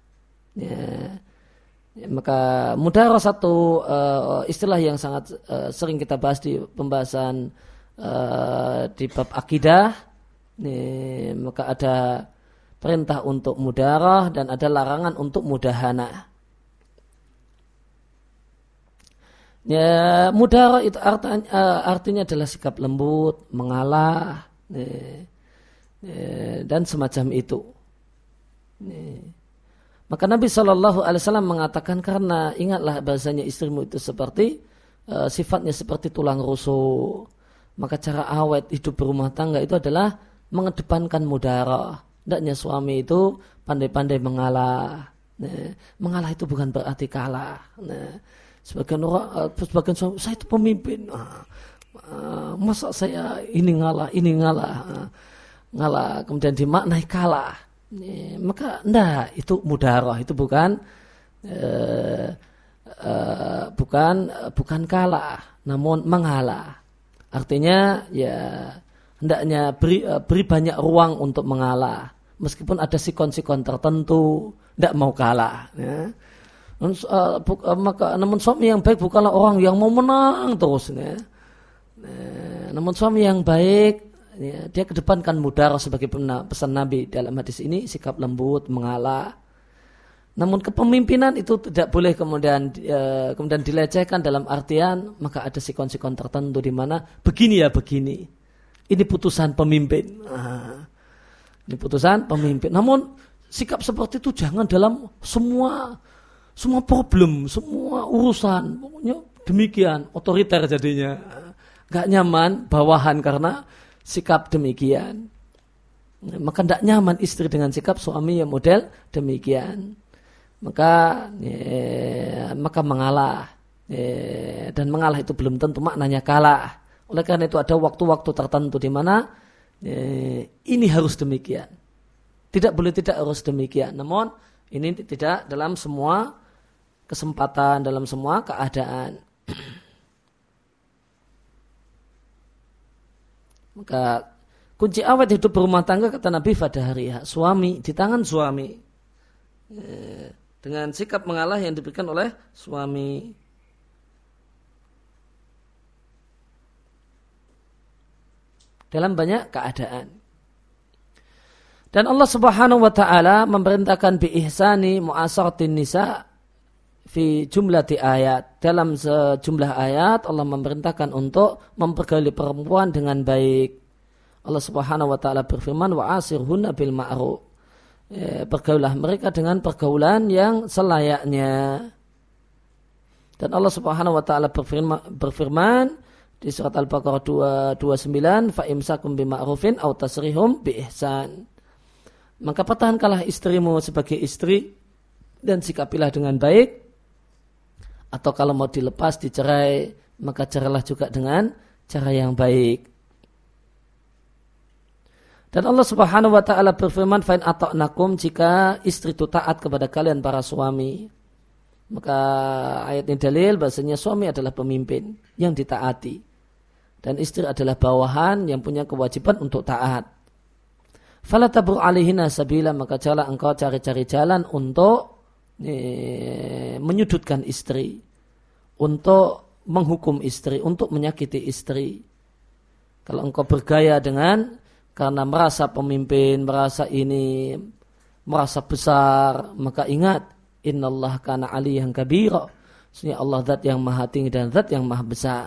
Maka mudarah satu istilah yang sangat sering kita bahas di pembahasan di bab akidah. Maka ada perintah untuk mudarah dan ada larangan untuk mudahanah. Mudarah itu artinya adalah sikap lembut, mengalah, dan semacam itu. Maka Nabi SAW mengatakan, karena ingatlah bahasanya istrimu itu seperti sifatnya seperti tulang rusuk, maka cara awet hidup berumah tangga itu adalah mengedepankan mudarah. Hendaknya suami itu pandai-pandai mengalah. Mengalah itu bukan berarti kalah. Sebagian suami, saya itu pemimpin. Masa saya ini ngalah, ngalah, kemudian dimaknai kalah. Maka enggak, itu mudarah, itu bukan kalah, namun mengalah. Artinya ya hendaknya beri banyak ruang untuk mengalah, meskipun ada sikon-sikon tertentu, enggak mau kalah. Ya. Namun suami yang baik bukanlah orang yang mau menang terus. Ya. Namun suami yang baik, ya, dia kedepankan mudarah sebagai pesan Nabi dalam hadis ini, sikap lembut, mengalah. Namun kepemimpinan itu tidak boleh kemudian dilecehkan dalam artian maka ada sikon-sikon tertentu di mana begini ya begini. Ini putusan pemimpin. Ini putusan pemimpin. Namun sikap seperti itu jangan dalam semua problem, semua urusan. Pokoknya demikian, otoriter jadinya. Gak nyaman bawahan karena sikap demikian. Maka tidak nyaman istri dengan sikap suami yang model demikian. Maka mengalah. Dan mengalah itu belum tentu maknanya kalah. Oleh karena itu ada waktu-waktu tertentu di mana ini harus demikian. Tidak boleh tidak harus demikian. Namun ini tidak dalam semua kesempatan, dalam semua keadaan. Maka kunci awet hidup berumah tangga, kata Nabi, fadahariha, suami, di tangan suami. Dengan sikap mengalah yang diberikan oleh suami. Dalam banyak keadaan. Dan Allah Subhanahu wa taala memerintahkan bi ihsani mu'asaratin nisa fi jumlati ayat. Dalam sejumlah ayat Allah memerintahkan untuk mempergauli perempuan dengan baik. Allah Subhanahu wa taala berfirman, wa asirhunna bil ma'ruf. Pergaulah mereka dengan pergaulan yang selayaknya. Dan Allah Subhanahu wa taala berfirman di surat Al-Baqarah 229, fa imsakum bima'rufin aw tasrihum bi ihsan. Maka pertahankanlah istrimu sebagai istri dan sikapilah dengan baik. Atau kalau mau dilepas, dicerai, maka cerailah juga dengan cara yang baik. Dan Allah Subhanahu wa taala berfirman, fa in ata'nakum, jika istri itu taat kepada kalian para suami. Maka ayat ini dalil bahasanya suami adalah pemimpin yang ditaati. Dan istri adalah bawahan yang punya kewajiban untuk taat. Fala tabru alaihinna sabila, maka janganlah engkau cari-cari jalan untuk menyudutkan istri, untuk menghukum istri, untuk menyakiti istri. Kalau engkau bergaya karena merasa pemimpin, merasa besar, maka ingat, innallaha kana aliyyan kabira. Sesungguhnya Allah zat yang maha tinggi dan zat yang maha besar.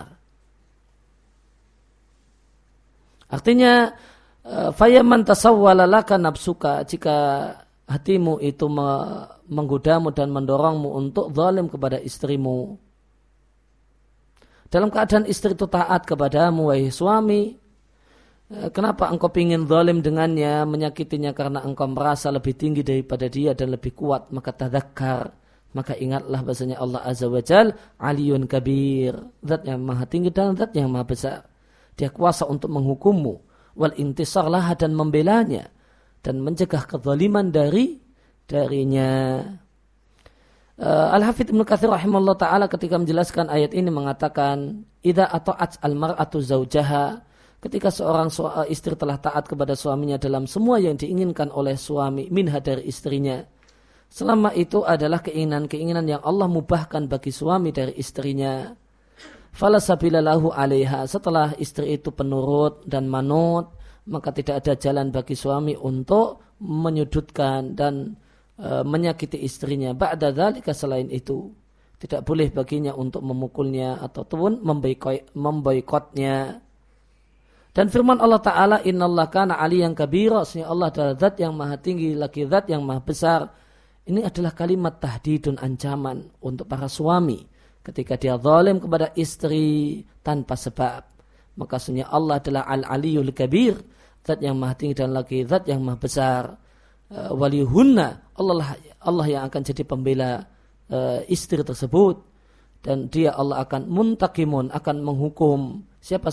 Artinya, fayaman tasawwala laka nafsuka, jika hatimu itu menggodamu dan mendorongmu untuk zalim kepada istrimu. Dalam keadaan istri itu taat kepadamu, wahai suami, kenapa engkau ingin zalim dengannya, menyakitinya karena engkau merasa lebih tinggi daripada dia dan lebih kuat, maka tadzakkar, maka ingatlah bahasanya Allah Azza wa Jal Aliyun Kabir, zat yang maha tinggi dan zat yang maha besar. Dia kuasa untuk menghukummu, wal intisar laha, dan membelanya dan mencegah kezaliman darinya. Al-Hafidz Ibnu Katsir rahimahullah ta'ala ketika menjelaskan ayat ini mengatakan, idza ata'at al-mar'atu zaujaha, ketika seorang istri telah taat kepada suaminya dalam semua yang diinginkan oleh suami minha, dari istrinya, selama itu adalah keinginan-keinginan yang Allah mubahkan bagi suami dari istrinya, fala sabila lahu 'alaiha, setelah istri itu penurut dan manut, maka tidak ada jalan bagi suami untuk menyudutkan dan menyakiti istrinya. Ba'da dzalika, selain itu tidak boleh baginya untuk memukulnya ataupun memboikotnya. Dan firman Allah Ta'ala, innallaha kana aliyyan kabira, sesungguhnya Allah adalah zat yang maha tinggi lagi zat yang maha besar. Ini adalah kalimat tahdidun, ancaman untuk para suami ketika dia zalim kepada istri tanpa sebab. Maka sesungguhnya Allah adalah al-aliyul kabir, zat yang maha tinggi dan lagi zat yang maha besar. Waliyuhunna, Allah yang akan jadi pembela istri tersebut, dan dia Allah akan muntakimun, akan menghukum siapa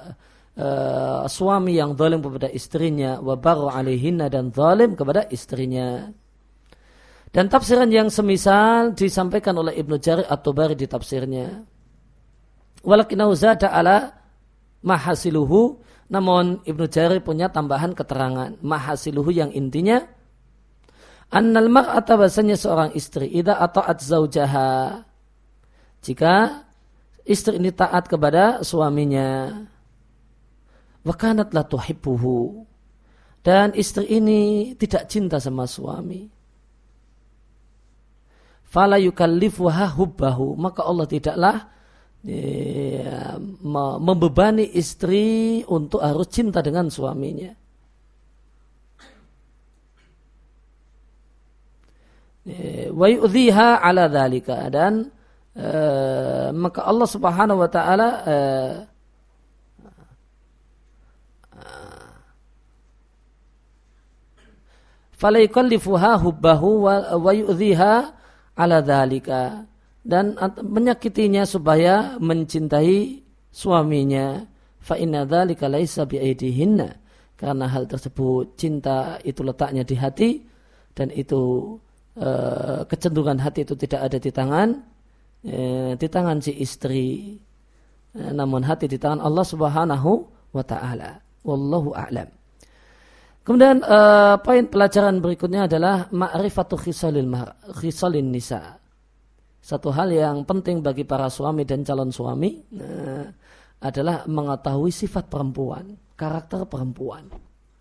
suami yang zalim kepada istrinya, wa bagha alaihinna, dan zalim kepada istrinya. Dan tafsiran yang semisal disampaikan oleh Ibnu Jarir At-Tabari di tafsirnya, walakinahu zada ala mahasiluhu, namun Ibnu Jarir punya tambahan keterangan mahasiluhu yang intinya annal mar'ata, bahasanya seorang istri, idza ata'at zaujaha, jika istri ini taat kepada suaminya, wa kanat la tuhibbuhu, dan istri ini tidak cinta sama suami, fala yukallifuha hubbahu, maka Allah tidaklah membebani istri untuk harus cinta dengan suaminya. Wa yu'dhiha ala dzalika, dan maka Allah Subhanahu wa taala fala yukallifuha hubbahu wa yu'dhiha ala dzalika, dan menyakitinya supaya mencintai suaminya. Fa inna dzalika laisa bi aidihinna, karena hal tersebut, cinta itu letaknya di hati, dan itu kecenderungan hati itu tidak ada di tangan si istri, namun hati di tangan Allah Subhanahu wa taala. Wallahu a'lam. Kemudian poin pelajaran berikutnya adalah ma'rifatu khisalin nisa. Satu hal yang penting bagi para suami dan calon suami adalah mengetahui sifat perempuan, karakter perempuan.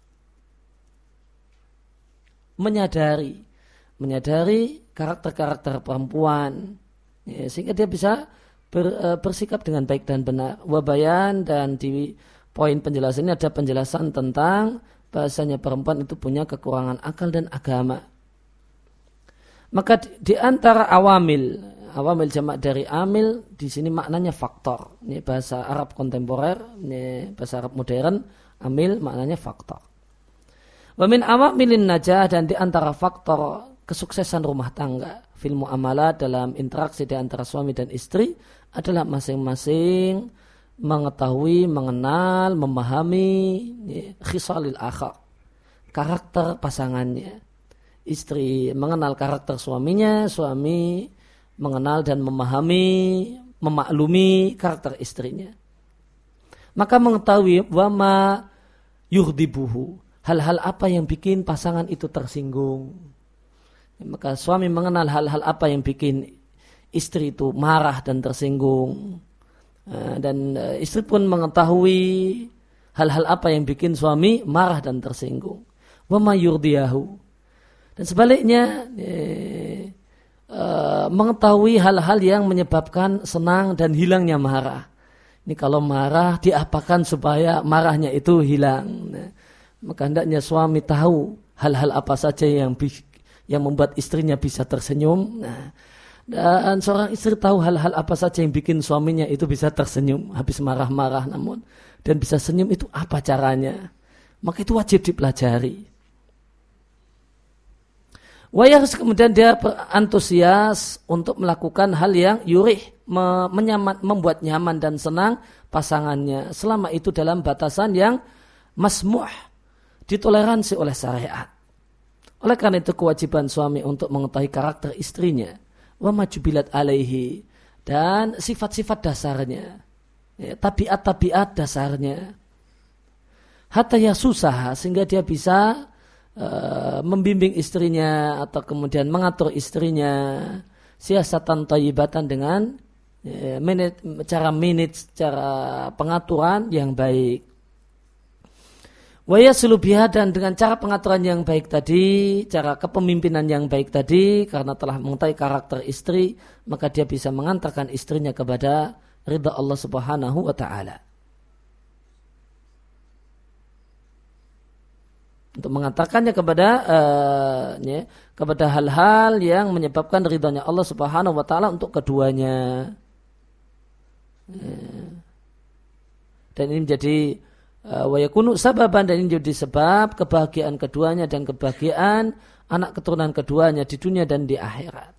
Menyadari karakter-karakter perempuan, sehingga dia bisa bersikap dengan baik dan benar. Wabayan, dan di poin penjelasan ini ada penjelasan tentang bahasanya perempuan itu punya kekurangan akal dan agama. Maka di antara awamil jamak dari amil, di sini maknanya faktor. Ini bahasa Arab kontemporer, ini bahasa Arab modern, amil maknanya faktor. Wa min awamilin najah, dan di antara faktor kesuksesan rumah tangga fil muamalah, dalam interaksi di antara suami dan istri, adalah masing-masing mengetahui, mengenal, memahami khisalil akhar, karakter pasangannya. Istri mengenal karakter suaminya, suami mengenal dan memaklumi karakter istrinya. Maka mengetahui wama yurdibuhu, hal-hal apa yang bikin pasangan itu tersinggung. Maka suami mengenal hal-hal apa yang bikin istri itu marah dan tersinggung. Dan istri pun mengetahui hal-hal apa yang bikin suami marah dan tersinggung. Wa ma yurdiyahu. Dan sebaliknya mengetahui hal-hal yang menyebabkan senang dan hilangnya marah. Ini kalau marah diapakan supaya marahnya itu hilang. Maka hendaknya suami tahu hal-hal apa saja yang membuat istrinya bisa tersenyum. Dan seorang istri tahu hal-hal apa saja yang bikin suaminya itu bisa tersenyum habis marah-marah namun dan bisa senyum itu apa caranya. Maka itu wajib dipelajari. Harus kemudian dia berantusias untuk melakukan hal yang yurih, membuat nyaman dan senang pasangannya selama itu dalam batasan yang masmuh, ditoleransi oleh syariat. Oleh karena itu kewajiban suami untuk mengetahui karakter istrinya, wa majubilat alaihi, dan sifat-sifat dasarnya, tabiat-tabiat dasarnya, hatta ya susah sehingga dia bisa membimbing istrinya atau kemudian mengatur istrinya siasatan thayyibatan dengan cara pengaturan yang baik. Wa yaslu biha, dan dengan cara pengaturan yang baik tadi, cara kepemimpinan yang baik tadi, karena telah mengetahui karakter istri, maka dia bisa mengantarkan istrinya kepada ridha Allah Subhanahu wa taala. Untuk mengantarkannya kepada hal-hal yang menyebabkan ridhanya Allah Subhanahu wa taala untuk keduanya. Dan ini menjadi wa yakunu sababan, dan ini menjadi sebab kebahagiaan keduanya dan kebahagiaan anak keturunan keduanya di dunia dan di akhirat.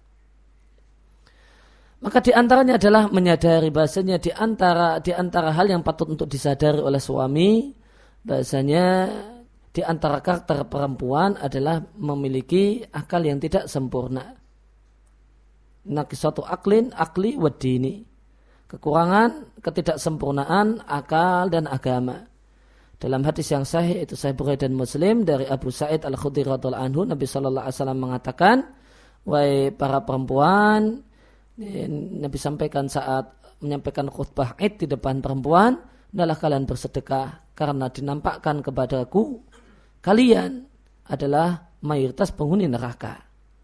Maka di antaranya adalah menyadari bahasanya di antara hal yang patut untuk disadari oleh suami, bahasanya di antara karakter perempuan adalah memiliki akal yang tidak sempurna. Naqisatu akli wa dini. Kekurangan, ketidaksempurnaan akal dan agama. Dalam hadis yang sahih, itu Sahih Bukhari dan Muslim, dari Abu Sa'id Al-Khudri radhiyallahu anhu, Nabi sallallahu alaihi wasallam mengatakan, wahai para perempuan, Nabi sampaikan saat menyampaikan khutbah Id di depan perempuan, hendaklah kalian bersedekah karena dinampakkan kepadaku kalian adalah mayoritas penghuni neraka.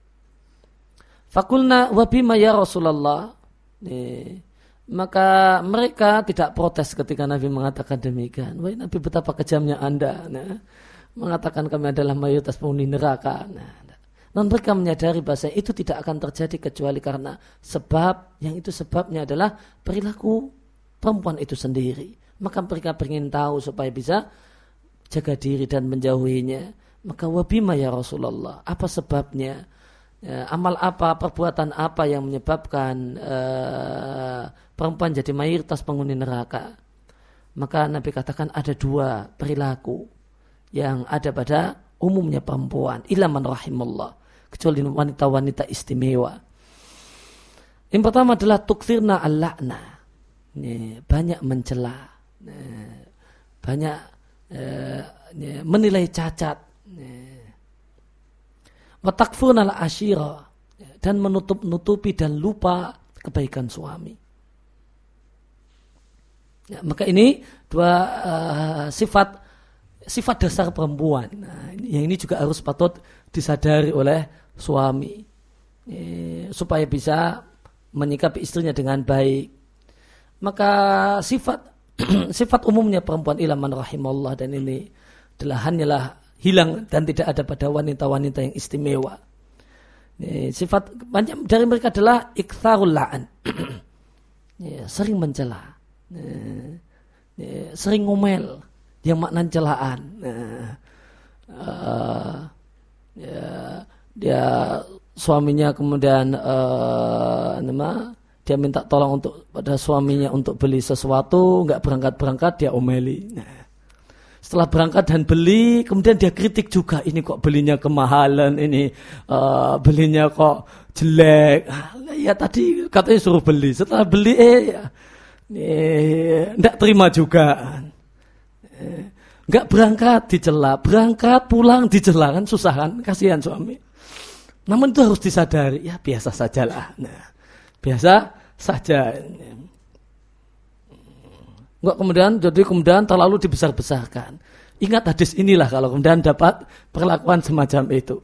Fakulna wa bima ya Rasulullah. Maka mereka tidak protes ketika Nabi mengatakan demikian. Wahai Nabi, betapa kejamnya Anda. Mengatakan kami adalah mayoritas penghuni neraka. Dan mereka menyadari bahasa itu tidak akan terjadi kecuali karena sebab yang itu sebabnya adalah perilaku perempuan itu sendiri. Maka mereka ingin tahu supaya bisa jaga diri dan menjauhinya. Maka wabima ya Rasulullah, apa sebabnya? Amal apa, perbuatan apa yang menyebabkan perempuan jadi mayoritas penghuni neraka? Maka Nabi katakan ada dua perilaku yang ada pada umumnya perempuan, illa man rahimallah, kecuali wanita-wanita istimewa. Yang pertama adalah tukthirna al-la'na, banyak mencela, banyak menilai cacat, wa takfurnal ashira, dan menutup-nutupi dan lupa kebaikan suami. Maka ini dua sifat dasar perempuan. Yang ini juga harus patut disadari oleh suami supaya bisa menyikapi istrinya dengan baik. Maka sifat umumnya perempuan illa man rahimallah, dan ini adalah hanyalah hilang dan tidak ada pada wanita-wanita yang istimewa. Sifat banyak dari mereka adalah iktsarul la'an, sering mencela, sering ngomel yang makna celaan. Dia suaminya kemudian dia minta tolong untuk pada suaminya untuk beli sesuatu, nggak berangkat dia omeli. Setelah berangkat dan beli, kemudian dia kritik juga, ini kok belinya kemahalan, ini belinya kok jelek. Ya tadi katanya suruh beli, setelah beli nggak terima juga. Nggak berangkat dicela, berangkat pulang dicela, kan susah kan, kasihan suami. Namun itu harus disadari, ya biasa sajalah. Nah, biasa saja. Enggak kemudian terlalu dibesar-besarkan. Ingat hadis inilah kalau kemudian dapat perlakuan semacam itu.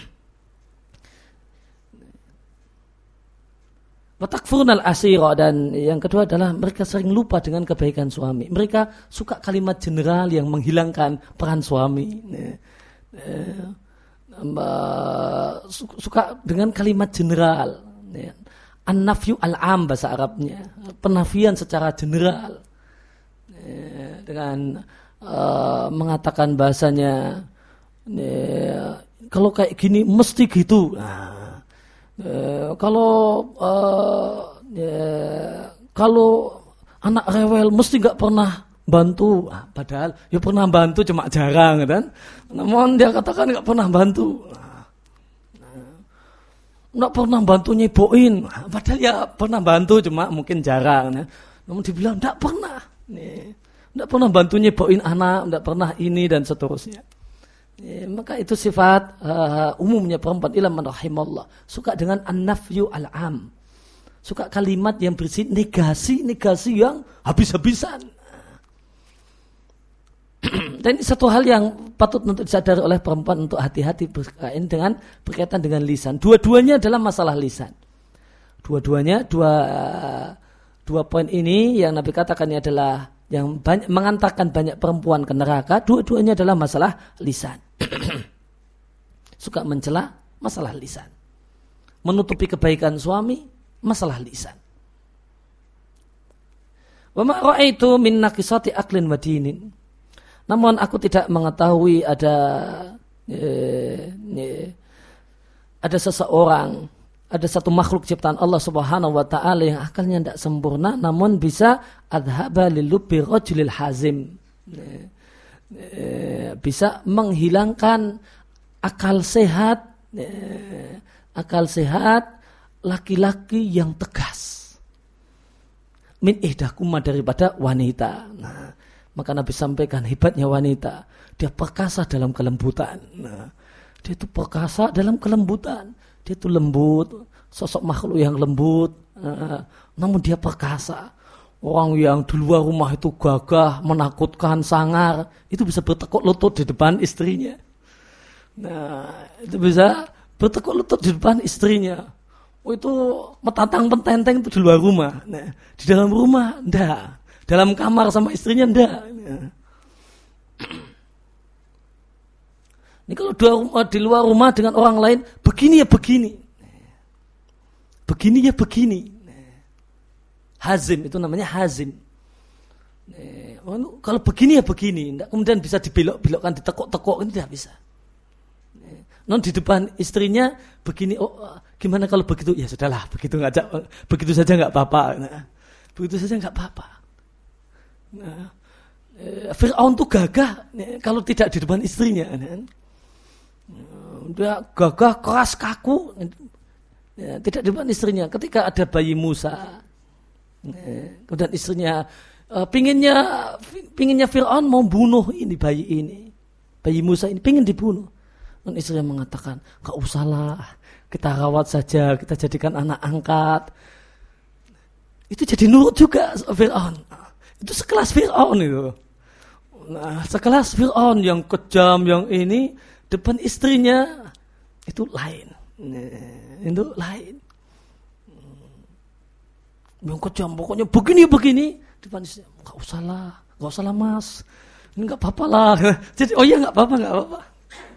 Watakfurnal asira, dan yang kedua adalah mereka sering lupa dengan kebaikan suami. Mereka suka kalimat general yang menghilangkan peran suami. Suka dengan kalimat general. An-nafyu al-am bahasa Arabnya, penafian secara general. Dengan mengatakan bahasanya kalau kayak gini mesti gitu. Kalau anak rewel mesti nggak pernah bantu, padahal ya pernah bantu cuma jarang kan. Namun dia katakan nggak pernah bantu, nggak pernah bantu nyeboin, padahal ya pernah bantu cuma mungkin jarang. Namun dibilang nggak pernah, nggak pernah bantu nyeboin anak, nggak pernah ini dan seterusnya. Maka itu sifat umumnya perempuan illa man rahimallah, suka dengan an-nafyu al-am, suka kalimat yang berisi negasi yang habis-habisan. Dan ini satu hal yang patut untuk disadari oleh perempuan untuk hati-hati berkaitan dengan lisan. Dua-duanya adalah masalah lisan. Dua-duanya dua poin ini yang Nabi katakan ini adalah yang banyak, mengantarkan banyak perempuan ke neraka. Dua-duanya adalah masalah lisan. Suka mencela, masalah lisan. Menutupi kebaikan suami, masalah lisan. Wa ma ra'aitu min naqisati aqlin wa dinin. Namun aku tidak mengetahui ada seseorang, ada satu makhluk ciptaan Allah Subhanahu wa taala yang akalnya tidak sempurna namun bisa adhaba lilubbi rajulil hazim. Bisa menghilangkan akal sehat laki-laki yang tegas. Min ihdakuma, daripada wanita. Nah, maka Nabi sampaikan hebatnya wanita, dia perkasa dalam kelembutan. Nah, dia itu perkasa dalam kelembutan. Dia itu lembut, sosok makhluk yang lembut, namun dia perkasa. Orang yang di luar rumah itu gagah, menakutkan, sangar, itu bisa bertekuk lutut di depan istrinya. Nah, itu bisa bertekuk lutut di depan istrinya. Oh, itu metantang pententeng itu di luar rumah. Nah, di dalam rumah enggak. Dalam kamar sama istrinya enggak. Ini kalau di luar rumah dengan orang lain, begini ya begini. Begini ya begini. Hazim, itu namanya hazim. Kalau begini ya begini. Kemudian bisa dibelok-belokkan, ditekuk-tekuk, ini tidak bisa. Non di depan istrinya begini, gimana kalau begitu? Ya sudahlah, begitu saja nggak apa-apa. Begitu saja nggak apa-apa. Fir'aun itu gagah kalau tidak di depan istrinya. Dia gagah, keras, kaku, tidak di depan istrinya. Ketika ada bayi Musa, kemudian istrinya pinginnya Fir'aun mau bunuh ini bayi Musa ini, pingin dibunuh. Dan istrinya mengatakan, gak usahlah, kita rawat saja, kita jadikan anak angkat. Itu jadi nurut juga Fir'aun. Itu sekelas Fir'aun itu. Nah, sekelas Fir'aun yang kejam, yang ini, depan istrinya itu lain. Itu lain. Yang kejam, pokoknya begini. Depan istrinya, gak usahlah mas. Ini gak apa-apa lah. Jadi, oh iya gak apa-apa.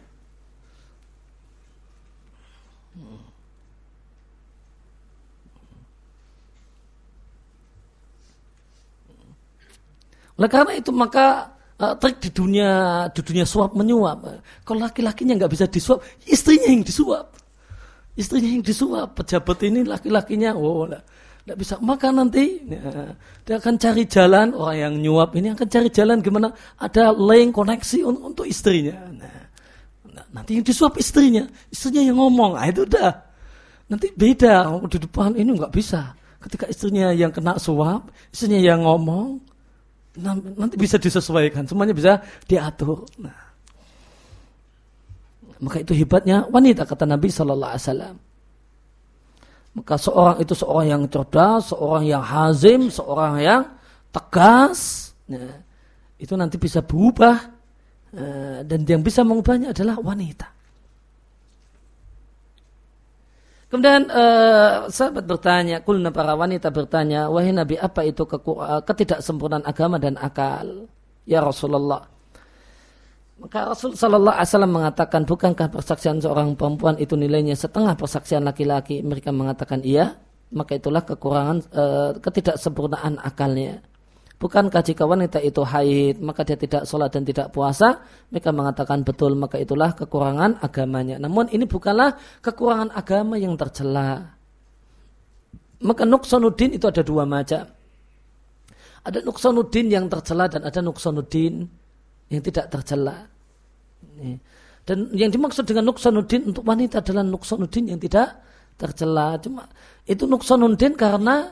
Oleh karena itu maka trik di dunia suap menyuap. Kalau laki-lakinya nggak bisa disuap, istrinya yang disuap. Pejabat ini laki-lakinya, nggak bisa. Maka nanti dia akan cari jalan, orang yang nyuap ini akan cari jalan gimana ada link koneksi untuk istrinya. Nanti yang disuap istrinya yang ngomong, itu udah. Nanti beda di depan ini nggak bisa. Ketika istrinya yang kena suap, istrinya yang ngomong. Nanti bisa disesuaikan, semuanya bisa diatur. Nah, Maka itu hebatnya wanita, kata Nabi Sallallahu Alaihi Wasallam. Maka seorang itu seorang yang cerdas, seorang yang hazim, seorang yang tegas. Nah, itu nanti bisa berubah, dan yang bisa mengubahnya adalah wanita. Kemudian sahabat bertanya, kulna para wanita bertanya, wahai Nabi, apa itu ketidaksempurnaan agama dan akal? Ya Rasulullah. Maka Rasul Sallallahu Alaihi Wasallam mengatakan, bukankah persaksian seorang perempuan itu nilainya setengah persaksian laki-laki? Mereka mengatakan iya. Maka itulah kekurangan, ketidaksempurnaan akalnya. Bukankah jika wanita itu haid maka dia tidak sholat dan tidak puasa? Mereka mengatakan betul, maka itulah kekurangan agamanya. Namun ini bukanlah kekurangan agama yang tercela. Maka nuqsanuddin itu ada dua macam. Ada nuqsanuddin yang tercela dan ada nuqsanuddin yang tidak tercela. Dan yang dimaksud dengan nuqsanuddin untuk wanita adalah nuqsanuddin yang tidak tercela. Cuma itu nuqsanuddin karena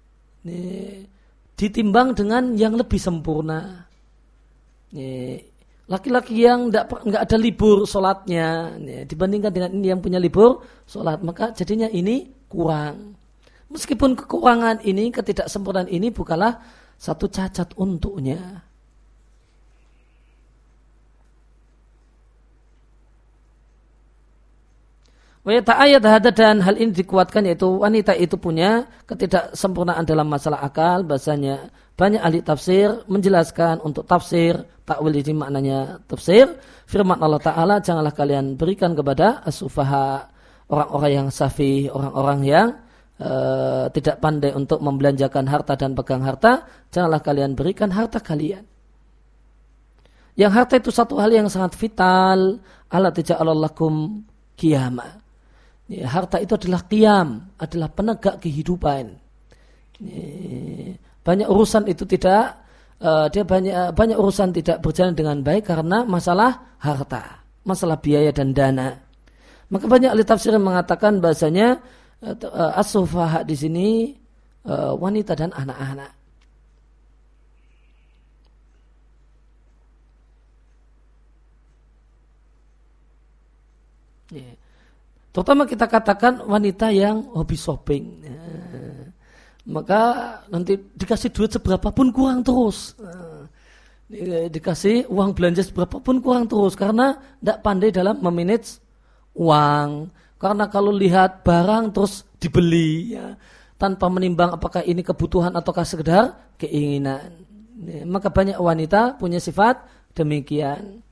ditimbang dengan yang lebih sempurna. Laki-laki yang nggak ada libur sholatnya dibandingkan dengan ini yang punya libur sholat, maka jadinya ini kurang. Meskipun kekurangan ini, ketidaksempurnaan ini bukanlah satu cacat untuknya. Ayat hada, dan hal ini dikuatkan, yaitu wanita itu punya ketidaksempurnaan dalam masalah akal. Bahasanya banyak ahli tafsir menjelaskan untuk tafsir takwil ini maknanya tafsir firman Allah Ta'ala, janganlah kalian berikan kepada as-sufaha, orang-orang yang safi, orang-orang yang tidak pandai untuk membelanjakan harta dan pegang harta, janganlah kalian berikan harta kalian. Yang harta itu satu hal yang sangat vital. Allati ja'alalakum qiyama. Harta itu adalah qiyam, adalah penegak kehidupan. Banyak urusan itu tidak, dia banyak urusan tidak berjalan dengan baik karena masalah harta, masalah biaya dan dana. Maka banyak ahli tafsir yang mengatakan bahasanya as-sufaha di sini wanita dan anak-anak. Terutama kita katakan wanita yang hobi shopping, maka nanti dikasih duit seberapa pun kurang terus, dikasih uang belanja seberapa pun kurang terus karena tidak pandai dalam memanage uang. Karena kalau lihat barang terus dibeli tanpa menimbang apakah ini kebutuhan ataukah sekedar keinginan. Maka banyak wanita punya sifat demikian.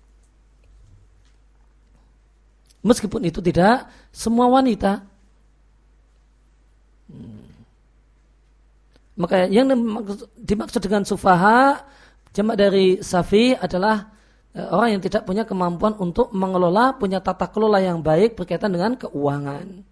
Meskipun itu tidak semua wanita. Maka yang dimaksud dengan sufaha, jamak dari safi, adalah orang yang tidak punya kemampuan untuk mengelola, punya tata kelola yang baik berkaitan dengan keuangan.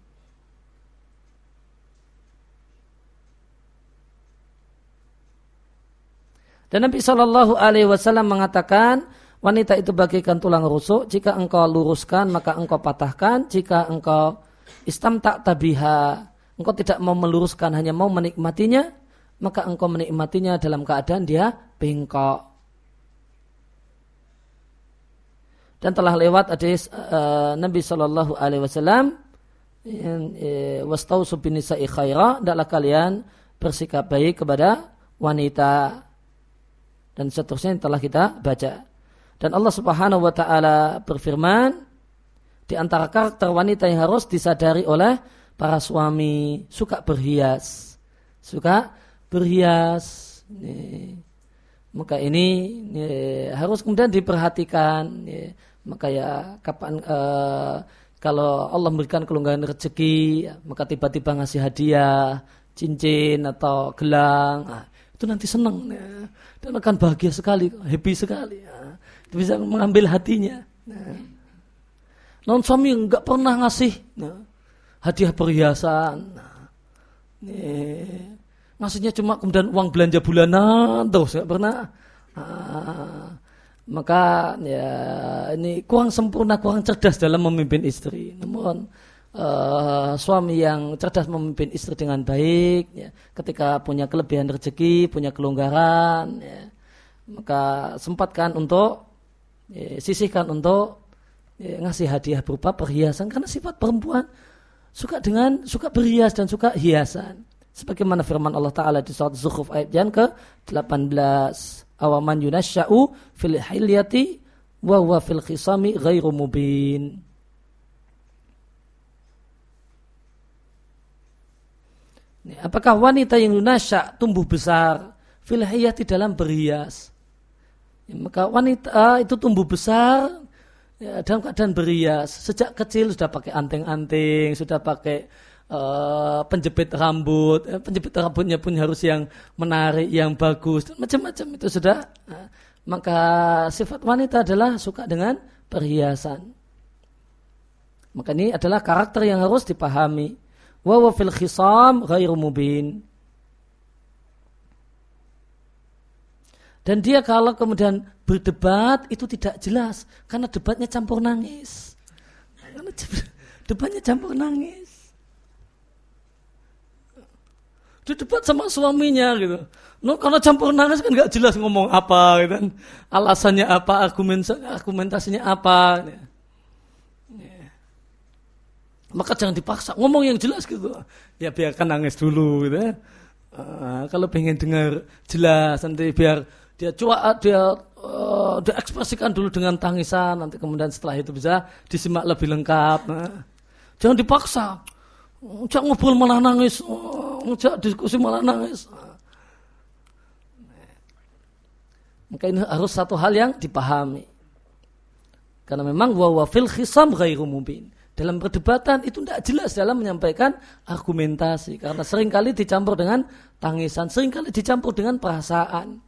Dan Nabi Shallallahu Alaihi Wasallam mengatakan, wanita itu bagaikan tulang rusuk, jika engkau luruskan maka engkau patahkan, jika engkau istamta'ta biha, engkau tidak mau meluruskan, hanya mau menikmatinya, maka engkau menikmatinya dalam keadaan dia bengkok. Dan telah lewat hadis Nabi Shallallahu Alaihi Wasallam, wastausu binisa'i khaira, hendaklah kalian bersikap baik kepada wanita, dan seterusnya yang telah kita baca. Dan Allah Subhanahu wa Ta'ala berfirman, di antara karakter wanita yang harus disadari oleh para suami, suka berhias. Maka ini harus kemudian diperhatikan. Maka kapan kalau Allah memberikan kelonggaran rezeki, maka tiba-tiba ngasih hadiah, cincin atau gelang, itu nanti senang dan akan bahagia sekali, happy sekali. Bisa mengambil hatinya. Non suami enggak pernah ngasih hadiah perhiasan. Ngasihnya cuma kemudian uang belanja bulanan terus, enggak pernah. Maka ini kurang sempurna, kurang cerdas dalam memimpin istri. Namun suami yang cerdas memimpin istri dengan baik, ketika punya kelebihan rezeki, punya kelonggaran, maka sempatkan untuk sisihkan untuk ngasih hadiah berupa perhiasan, karena sifat perempuan suka berhias dan suka hiasan. Sebagaimana firman Allah Ta'ala di surat Zukhruf ayat yang ke-18. Awaman yunasya'u fil hilyati wa huwa fil khisami ghairu mubin. Apakah wanita yang yunasya' tumbuh besar fil hilyati dalam berhias? Maka wanita itu tumbuh besar dalam keadaan berhias. Sejak kecil sudah pakai anting-anting, sudah pakai penjepit rambut. Penjepit rambutnya pun harus yang menarik, yang bagus, macam-macam itu sudah. Maka sifat wanita adalah suka dengan perhiasan. Maka ini adalah karakter yang harus dipahami. Wa huwa fil khisam ghairu mubin. Dan dia kalau kemudian berdebat itu tidak jelas karena debatnya campur nangis. Karena debatnya campur nangis. Dia debat sama suaminya gitu. Karena campur nangis kan nggak jelas ngomong apa gitu kan. Alasannya apa, argumentasinya apa. Maka jangan dipaksa, ngomong yang jelas gitu. Ya biarkan nangis dulu gitu ya. Kalau pengen dengar jelas nanti biar dia ekspresikan dulu dengan tangisan, nanti kemudian setelah itu bisa disimak lebih lengkap. Jangan dipaksa. Jangan ngobrol malah nangis, jangan diskusi malah nangis. Maka ini harus satu hal yang dipahami. Karena memang wa fil khisam ghairu mubin. Dalam perdebatan itu tidak jelas dalam menyampaikan argumentasi. Karena seringkali dicampur dengan tangisan, seringkali dicampur dengan perasaan.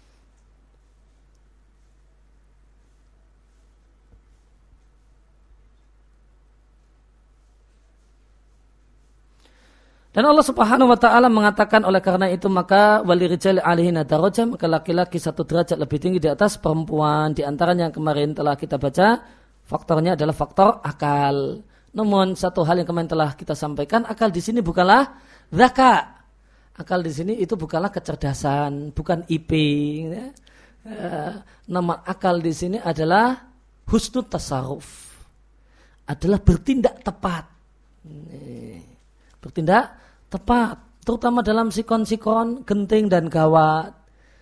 Dan Allah Subhanahu wa taala mengatakan oleh karena itu maka walirijali alaihinna darajah, maka laki-laki satu derajat lebih tinggi di atas perempuan. Di antaranya yang kemarin telah kita baca, faktornya adalah faktor akal. Namun satu hal yang kemarin telah kita sampaikan, akal di sini bukanlah zaka. Akal di sini itu bukanlah kecerdasan, bukan IP. Nama akal di sini adalah husnul tasarruf. Adalah bertindak tepat. Bertindak tepat, terutama dalam sikon-sikon, genting dan gawat.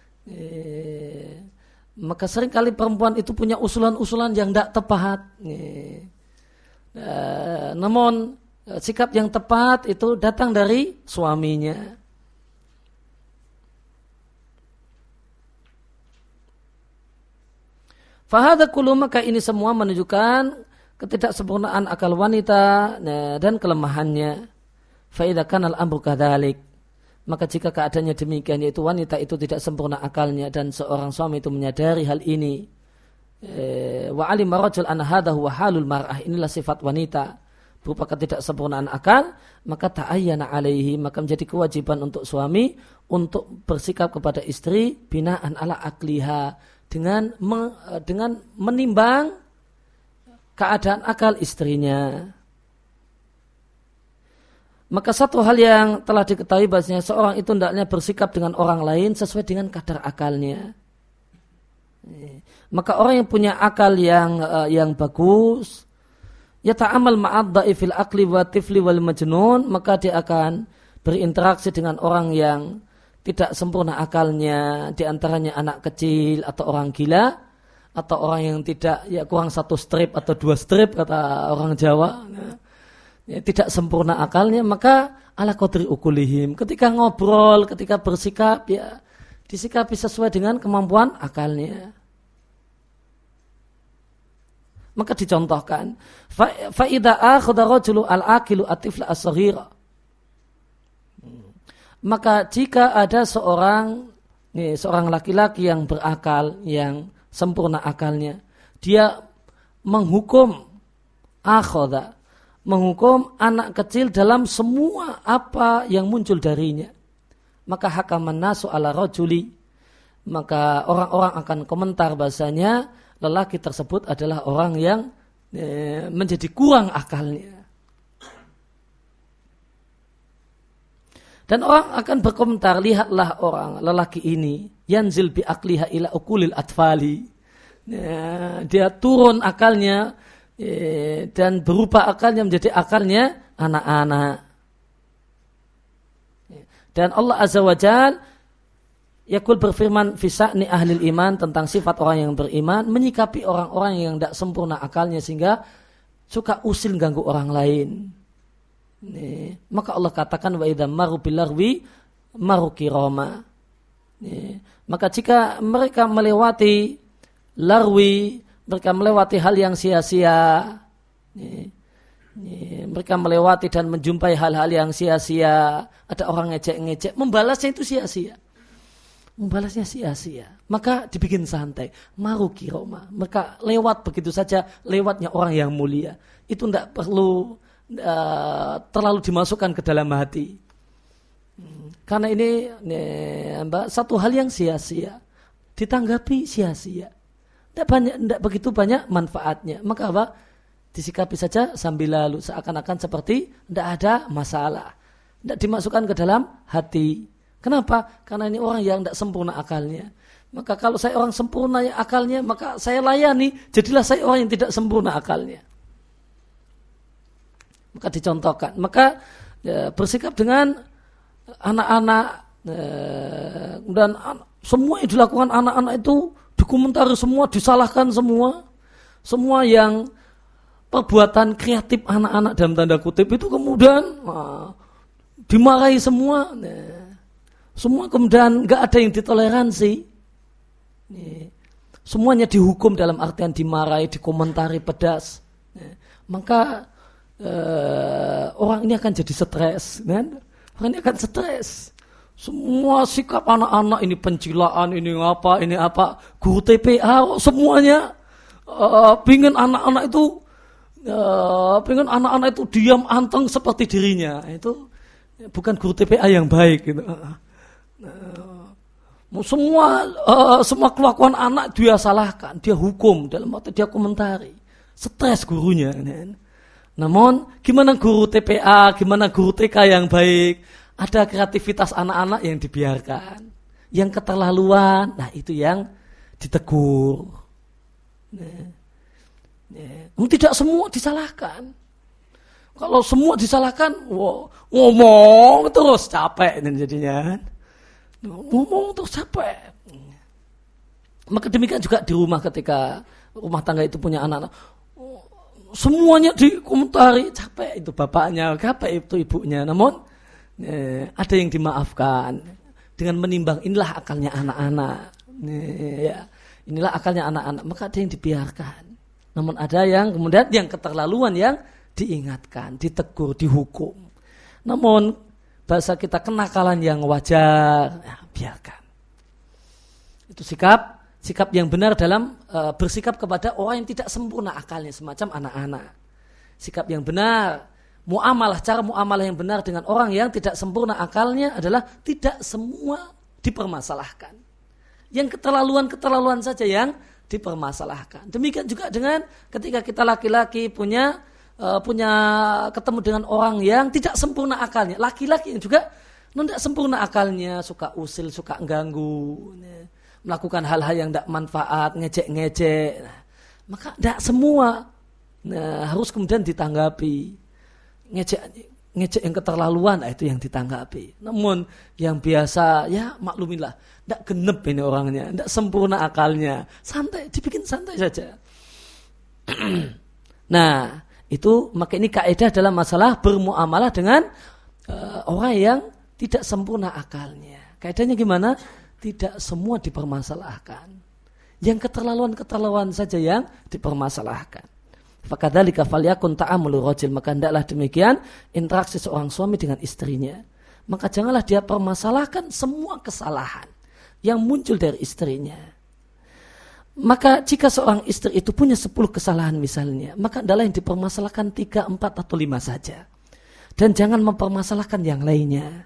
Maka seringkali perempuan itu punya usulan-usulan yang tidak tepat. Namun sikap yang tepat itu datang dari suaminya. Fahadha kullu, maka ini semua menunjukkan ketidaksempurnaan akal wanita dan kelemahannya. Fa'idha kanal amru kadzalik, maka jika keadaannya demikian, yaitu wanita itu tidak sempurna akalnya dan seorang suami itu menyadari hal ini, wa alima rajul an hadha huwa halul mar'ah, inilah sifat wanita berupa ketidaksempurnaan akal, maka ta'ayyana alaihi, maka menjadi kewajiban untuk suami untuk bersikap kepada istri binaan ala akliha, dengan menimbang keadaan akal istrinya. Maka satu hal yang telah diketahui bahasanya seorang itu hendaknya bersikap dengan orang lain sesuai dengan kadar akalnya. Maka orang yang punya akal yang bagus, yata'amal ma'ad dha'ifil aqli wa tifli wal majnun, maka dia akan berinteraksi dengan orang yang tidak sempurna akalnya, di antaranya anak kecil atau orang gila atau orang yang tidak kurang satu strip atau dua strip kata orang Jawa. Tidak sempurna akalnya, maka ala qadri ukulihim, ketika ngobrol, ketika bersikap disikapi sesuai dengan kemampuan akalnya. Maka dicontohkan fa idza akhadha rajulu al-aqilu at-tifla as-saghira, maka jika ada seorang laki-laki yang berakal, yang sempurna akalnya, dia menghukum anak kecil dalam semua apa yang muncul darinya, maka hakaman nasu ala rajuli, maka orang-orang akan komentar bahasanya lelaki tersebut adalah orang yang menjadi kurang akalnya. Dan orang akan berkomentar, lihatlah orang lelaki ini yanzil bi aqliha ila ukulil atfali, dia turun akalnya dan berubah akalnya menjadi akalnya anak-anak. Dan Allah Azza wa Jalla Yaqul berfirman fi sya'ni ahlil iman tentang sifat orang yang beriman menyikapi orang-orang yang tidak sempurna akalnya sehingga suka usil ganggu orang lain. Maka Allah katakan wa idza maru bil larwi maru kirama. Maka jika mereka melewati larwi, mereka melewati hal yang sia-sia, mereka melewati dan menjumpai hal-hal yang sia-sia, ada orang ngejek-ngejek, membalasnya itu sia-sia. Membalasnya sia-sia. Maka dibikin santai. Maru kiroma. Mereka lewat begitu saja, lewatnya orang yang mulia. Itu tidak perlu terlalu dimasukkan ke dalam hati. Karena ini satu hal yang sia-sia. Ditanggapi sia-sia. Tidak begitu banyak manfaatnya. Maka apa? Disikapi saja sambil lalu. Seakan-akan seperti tidak ada masalah. Tidak dimasukkan ke dalam hati. Kenapa? Karena ini orang yang tidak sempurna akalnya. Maka kalau saya orang sempurna akalnya, maka saya layani. Jadilah saya orang yang tidak sempurna akalnya. Maka dicontohkan. Maka bersikap dengan anak-anak dan semua yang dilakukan anak-anak itu dikomentari semua, disalahkan semua. Semua yang perbuatan kreatif anak-anak dalam tanda kutip itu kemudian dimarahi semua. Semua kemudian nggak ada yang ditoleransi. Semuanya dihukum dalam artian dimarahi, dikomentari pedas. Maka orang ini akan jadi stres, kan? Orang ini akan stres. Semua sikap anak-anak ini pencilaan, ini apa, guru TPA, semuanya pingin anak-anak itu diam anteng seperti dirinya. Itu bukan guru TPA yang baik gitu. Semua kelakuan anak dia salahkan, dia hukum, dalam arti dia komentari, stres gurunya. Namun gimana guru TPA, gimana guru TK yang baik? Ada kreativitas anak-anak yang dibiarkan, yang keterlaluan, nah itu yang ditegur. Tidak semua disalahkan. Kalau semua disalahkan, ngomong terus capek jadinya. Ngomong terus capek. Maka demikian juga di rumah ketika rumah tangga itu punya anak-anak. Semuanya dikomentari, capek itu bapaknya, capek itu ibunya. Namun ada yang dimaafkan dengan menimbang inilah akalnya anak-anak. Inilah akalnya anak-anak. Maka ada yang dibiarkan. Namun ada yang kemudian yang keterlaluan yang diingatkan, ditegur, dihukum. Namun bahasa kita kenakalan yang wajar, biarkan. Itu sikap yang benar dalam bersikap kepada orang yang tidak sempurna akalnya, semacam anak-anak. Sikap yang benar, cara muamalah yang benar dengan orang yang tidak sempurna akalnya adalah tidak semua dipermasalahkan. Yang keterlaluan saja yang dipermasalahkan. Demikian juga dengan ketika kita laki-laki punya ketemu dengan orang yang tidak sempurna akalnya, laki-laki yang juga tidak sempurna akalnya, suka usil, suka ganggu, melakukan hal-hal yang tidak manfaat, ngejek-ngejek. Maka tidak semua harus kemudian ditanggapi. Ngejek yang keterlaluan, itu yang ditanggapi. Namun yang biasa, ya maklumilah, tidak genep ini orangnya, tidak sempurna akalnya, santai, dibikin santai saja. Nah, itu maka ini kaidah dalam masalah bermuamalah dengan orang yang tidak sempurna akalnya. Kaidahnya gimana? Tidak semua dipermasalahkan. Yang keterlaluan saja yang dipermasalahkan. Fakadzalika falyakun ta'amulu rajul, maka hendaklah demikian interaksi seorang suami dengan istrinya. Maka janganlah dia permasalahkan semua kesalahan yang muncul dari istrinya. Maka jika seorang istri itu punya 10 kesalahan misalnya, maka adalah yang dipermasalahkan 3, 4 atau 5 saja. Dan jangan mempermasalahkan yang lainnya.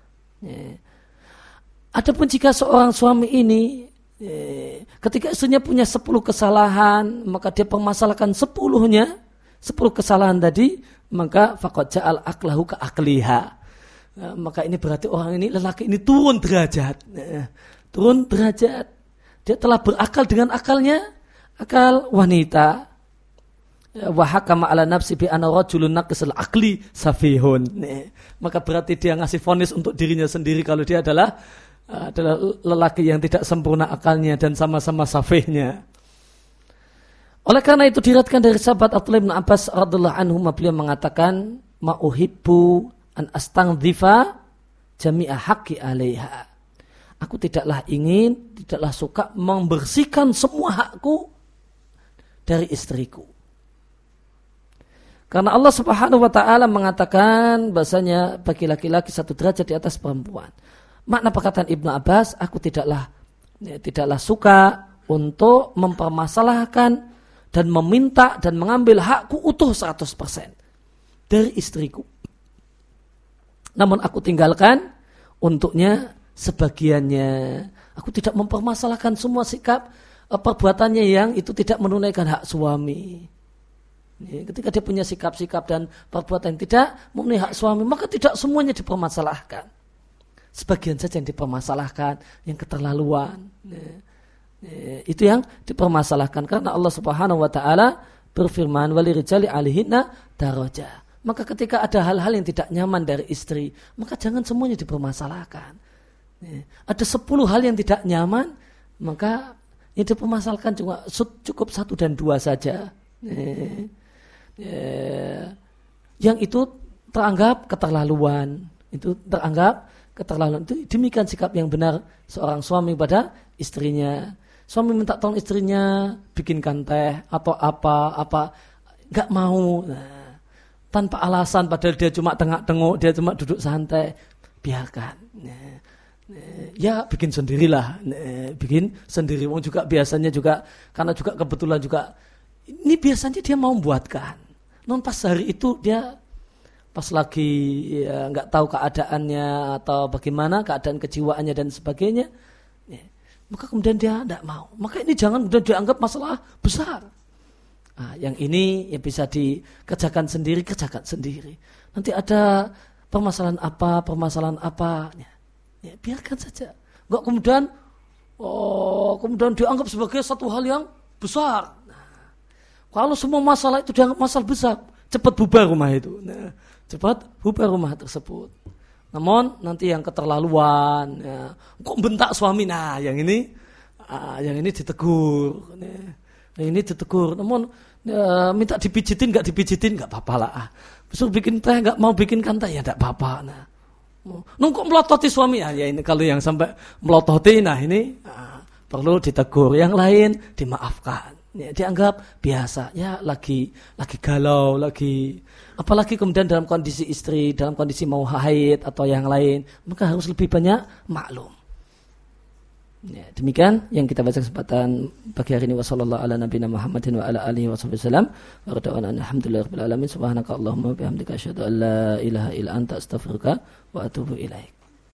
Adapun jika seorang suami ini ketika istrinya punya 10 kesalahan, maka dia permasalahkan 10-nya, 10 kesalahan tadi, maka faqad ja'al aqlahu ka aqliha. Maka ini berarti orang ini, lelaki ini turun derajat. Turun derajat. Dia telah berakal dengan akalnya, akal wanita. wa hakama ala nafsi bi anna rajulun naqisul aqli safihun. Maka berarti dia ngasih vonis untuk dirinya sendiri kalau dia adalah lelaki yang tidak sempurna akalnya dan sama-sama safihnya. Oleh karena itu diriwayatkan dari sahabat Abdullah bin Abbas radhiyallahu anhu, beliau mengatakan, ma uhibbu an astangdzifa jami'a haqqi 'alaiha. Aku tidaklah suka membersihkan semua hakku dari istriku. Karena Allah Subhanahu wa taala mengatakan bahasanya bagi laki-laki 1 derajat di atas perempuan. Makna perkataan Ibnu Abbas, aku tidaklah suka untuk mempermasalahkan dan meminta dan mengambil hakku utuh 100% dari istriku. Namun aku tinggalkan untuknya sebagiannya. Aku tidak mempermasalahkan semua sikap perbuatannya yang itu tidak menunaikan hak suami. Ketika dia punya sikap-sikap dan perbuatan yang tidak memenuhi hak suami, maka tidak semuanya dipermasalahkan. Sebagian saja yang dipermasalahkan, yang keterlaluan. Itu yang dipermasalahkan karena Allah Subhanahu wa taala berfirman, walirijali 'alaihinna darajah. Maka ketika ada hal-hal yang tidak nyaman dari istri, maka jangan semuanya dipermasalahkan. Ada 10 hal yang tidak nyaman, maka yang dipermasalahkan cukup 1 dan 2 saja. Yang itu teranggap keterlaluan. Itu demikian sikap yang benar seorang suami pada istrinya. Suami minta tolong istrinya bikinkan teh atau apa nggak mau. Tanpa alasan, padahal dia cuma tengok-tengok, dia cuma duduk santai, biarkan. Ya bikin sendirilah, bikin sendiri. Juga biasanya juga karena juga kebetulan juga ini biasanya dia mau membuatkan. Non pas hari itu dia pas lagi nggak tahu keadaannya atau bagaimana keadaan kejiwaannya dan sebagainya, maka kemudian dia tidak mau. Maka ini jangan kemudian dianggap masalah besar. Nah, yang ini ya bisa dikerjakan sendiri, kerjakan sendiri. Nanti ada permasalahan apa, ya biarkan saja. Enggak kemudian dianggap sebagai satu hal yang besar. Nah, kalau semua masalah itu dianggap masalah besar, cepat bubar rumah itu. Nah, cepat bubar rumah tersebut. Namun nanti yang keterlaluan, kok bentak suami, nah yang ini ditegur. Yang ini ditegur, namun minta dipijitin nggak apa-apa lah. Besok bikin teh nggak mau bikinkan teh ya nggak apa-apa. Nah, kok melototi suami ya ini kalau yang sampai melototi, nah ini perlu ditegur. Yang lain dimaafkan. Ya, dianggap biasa. Ya lagi galau, apalagi kemudian dalam kondisi istri, dalam kondisi mau haid atau yang lain, maka harus lebih banyak maklum. Ya, demikian yang kita baca kesempatan pagi hari ini. Wassallallahu ala nabiyina Muhammadin wa ala alihi wasallam. Wa rada'ana alhamdulillahirabbil alamin. Subhanaka Allahumma wa bihamdika asyhadu an la ilaha illa anta astaghfiruka wa atubu ilaik.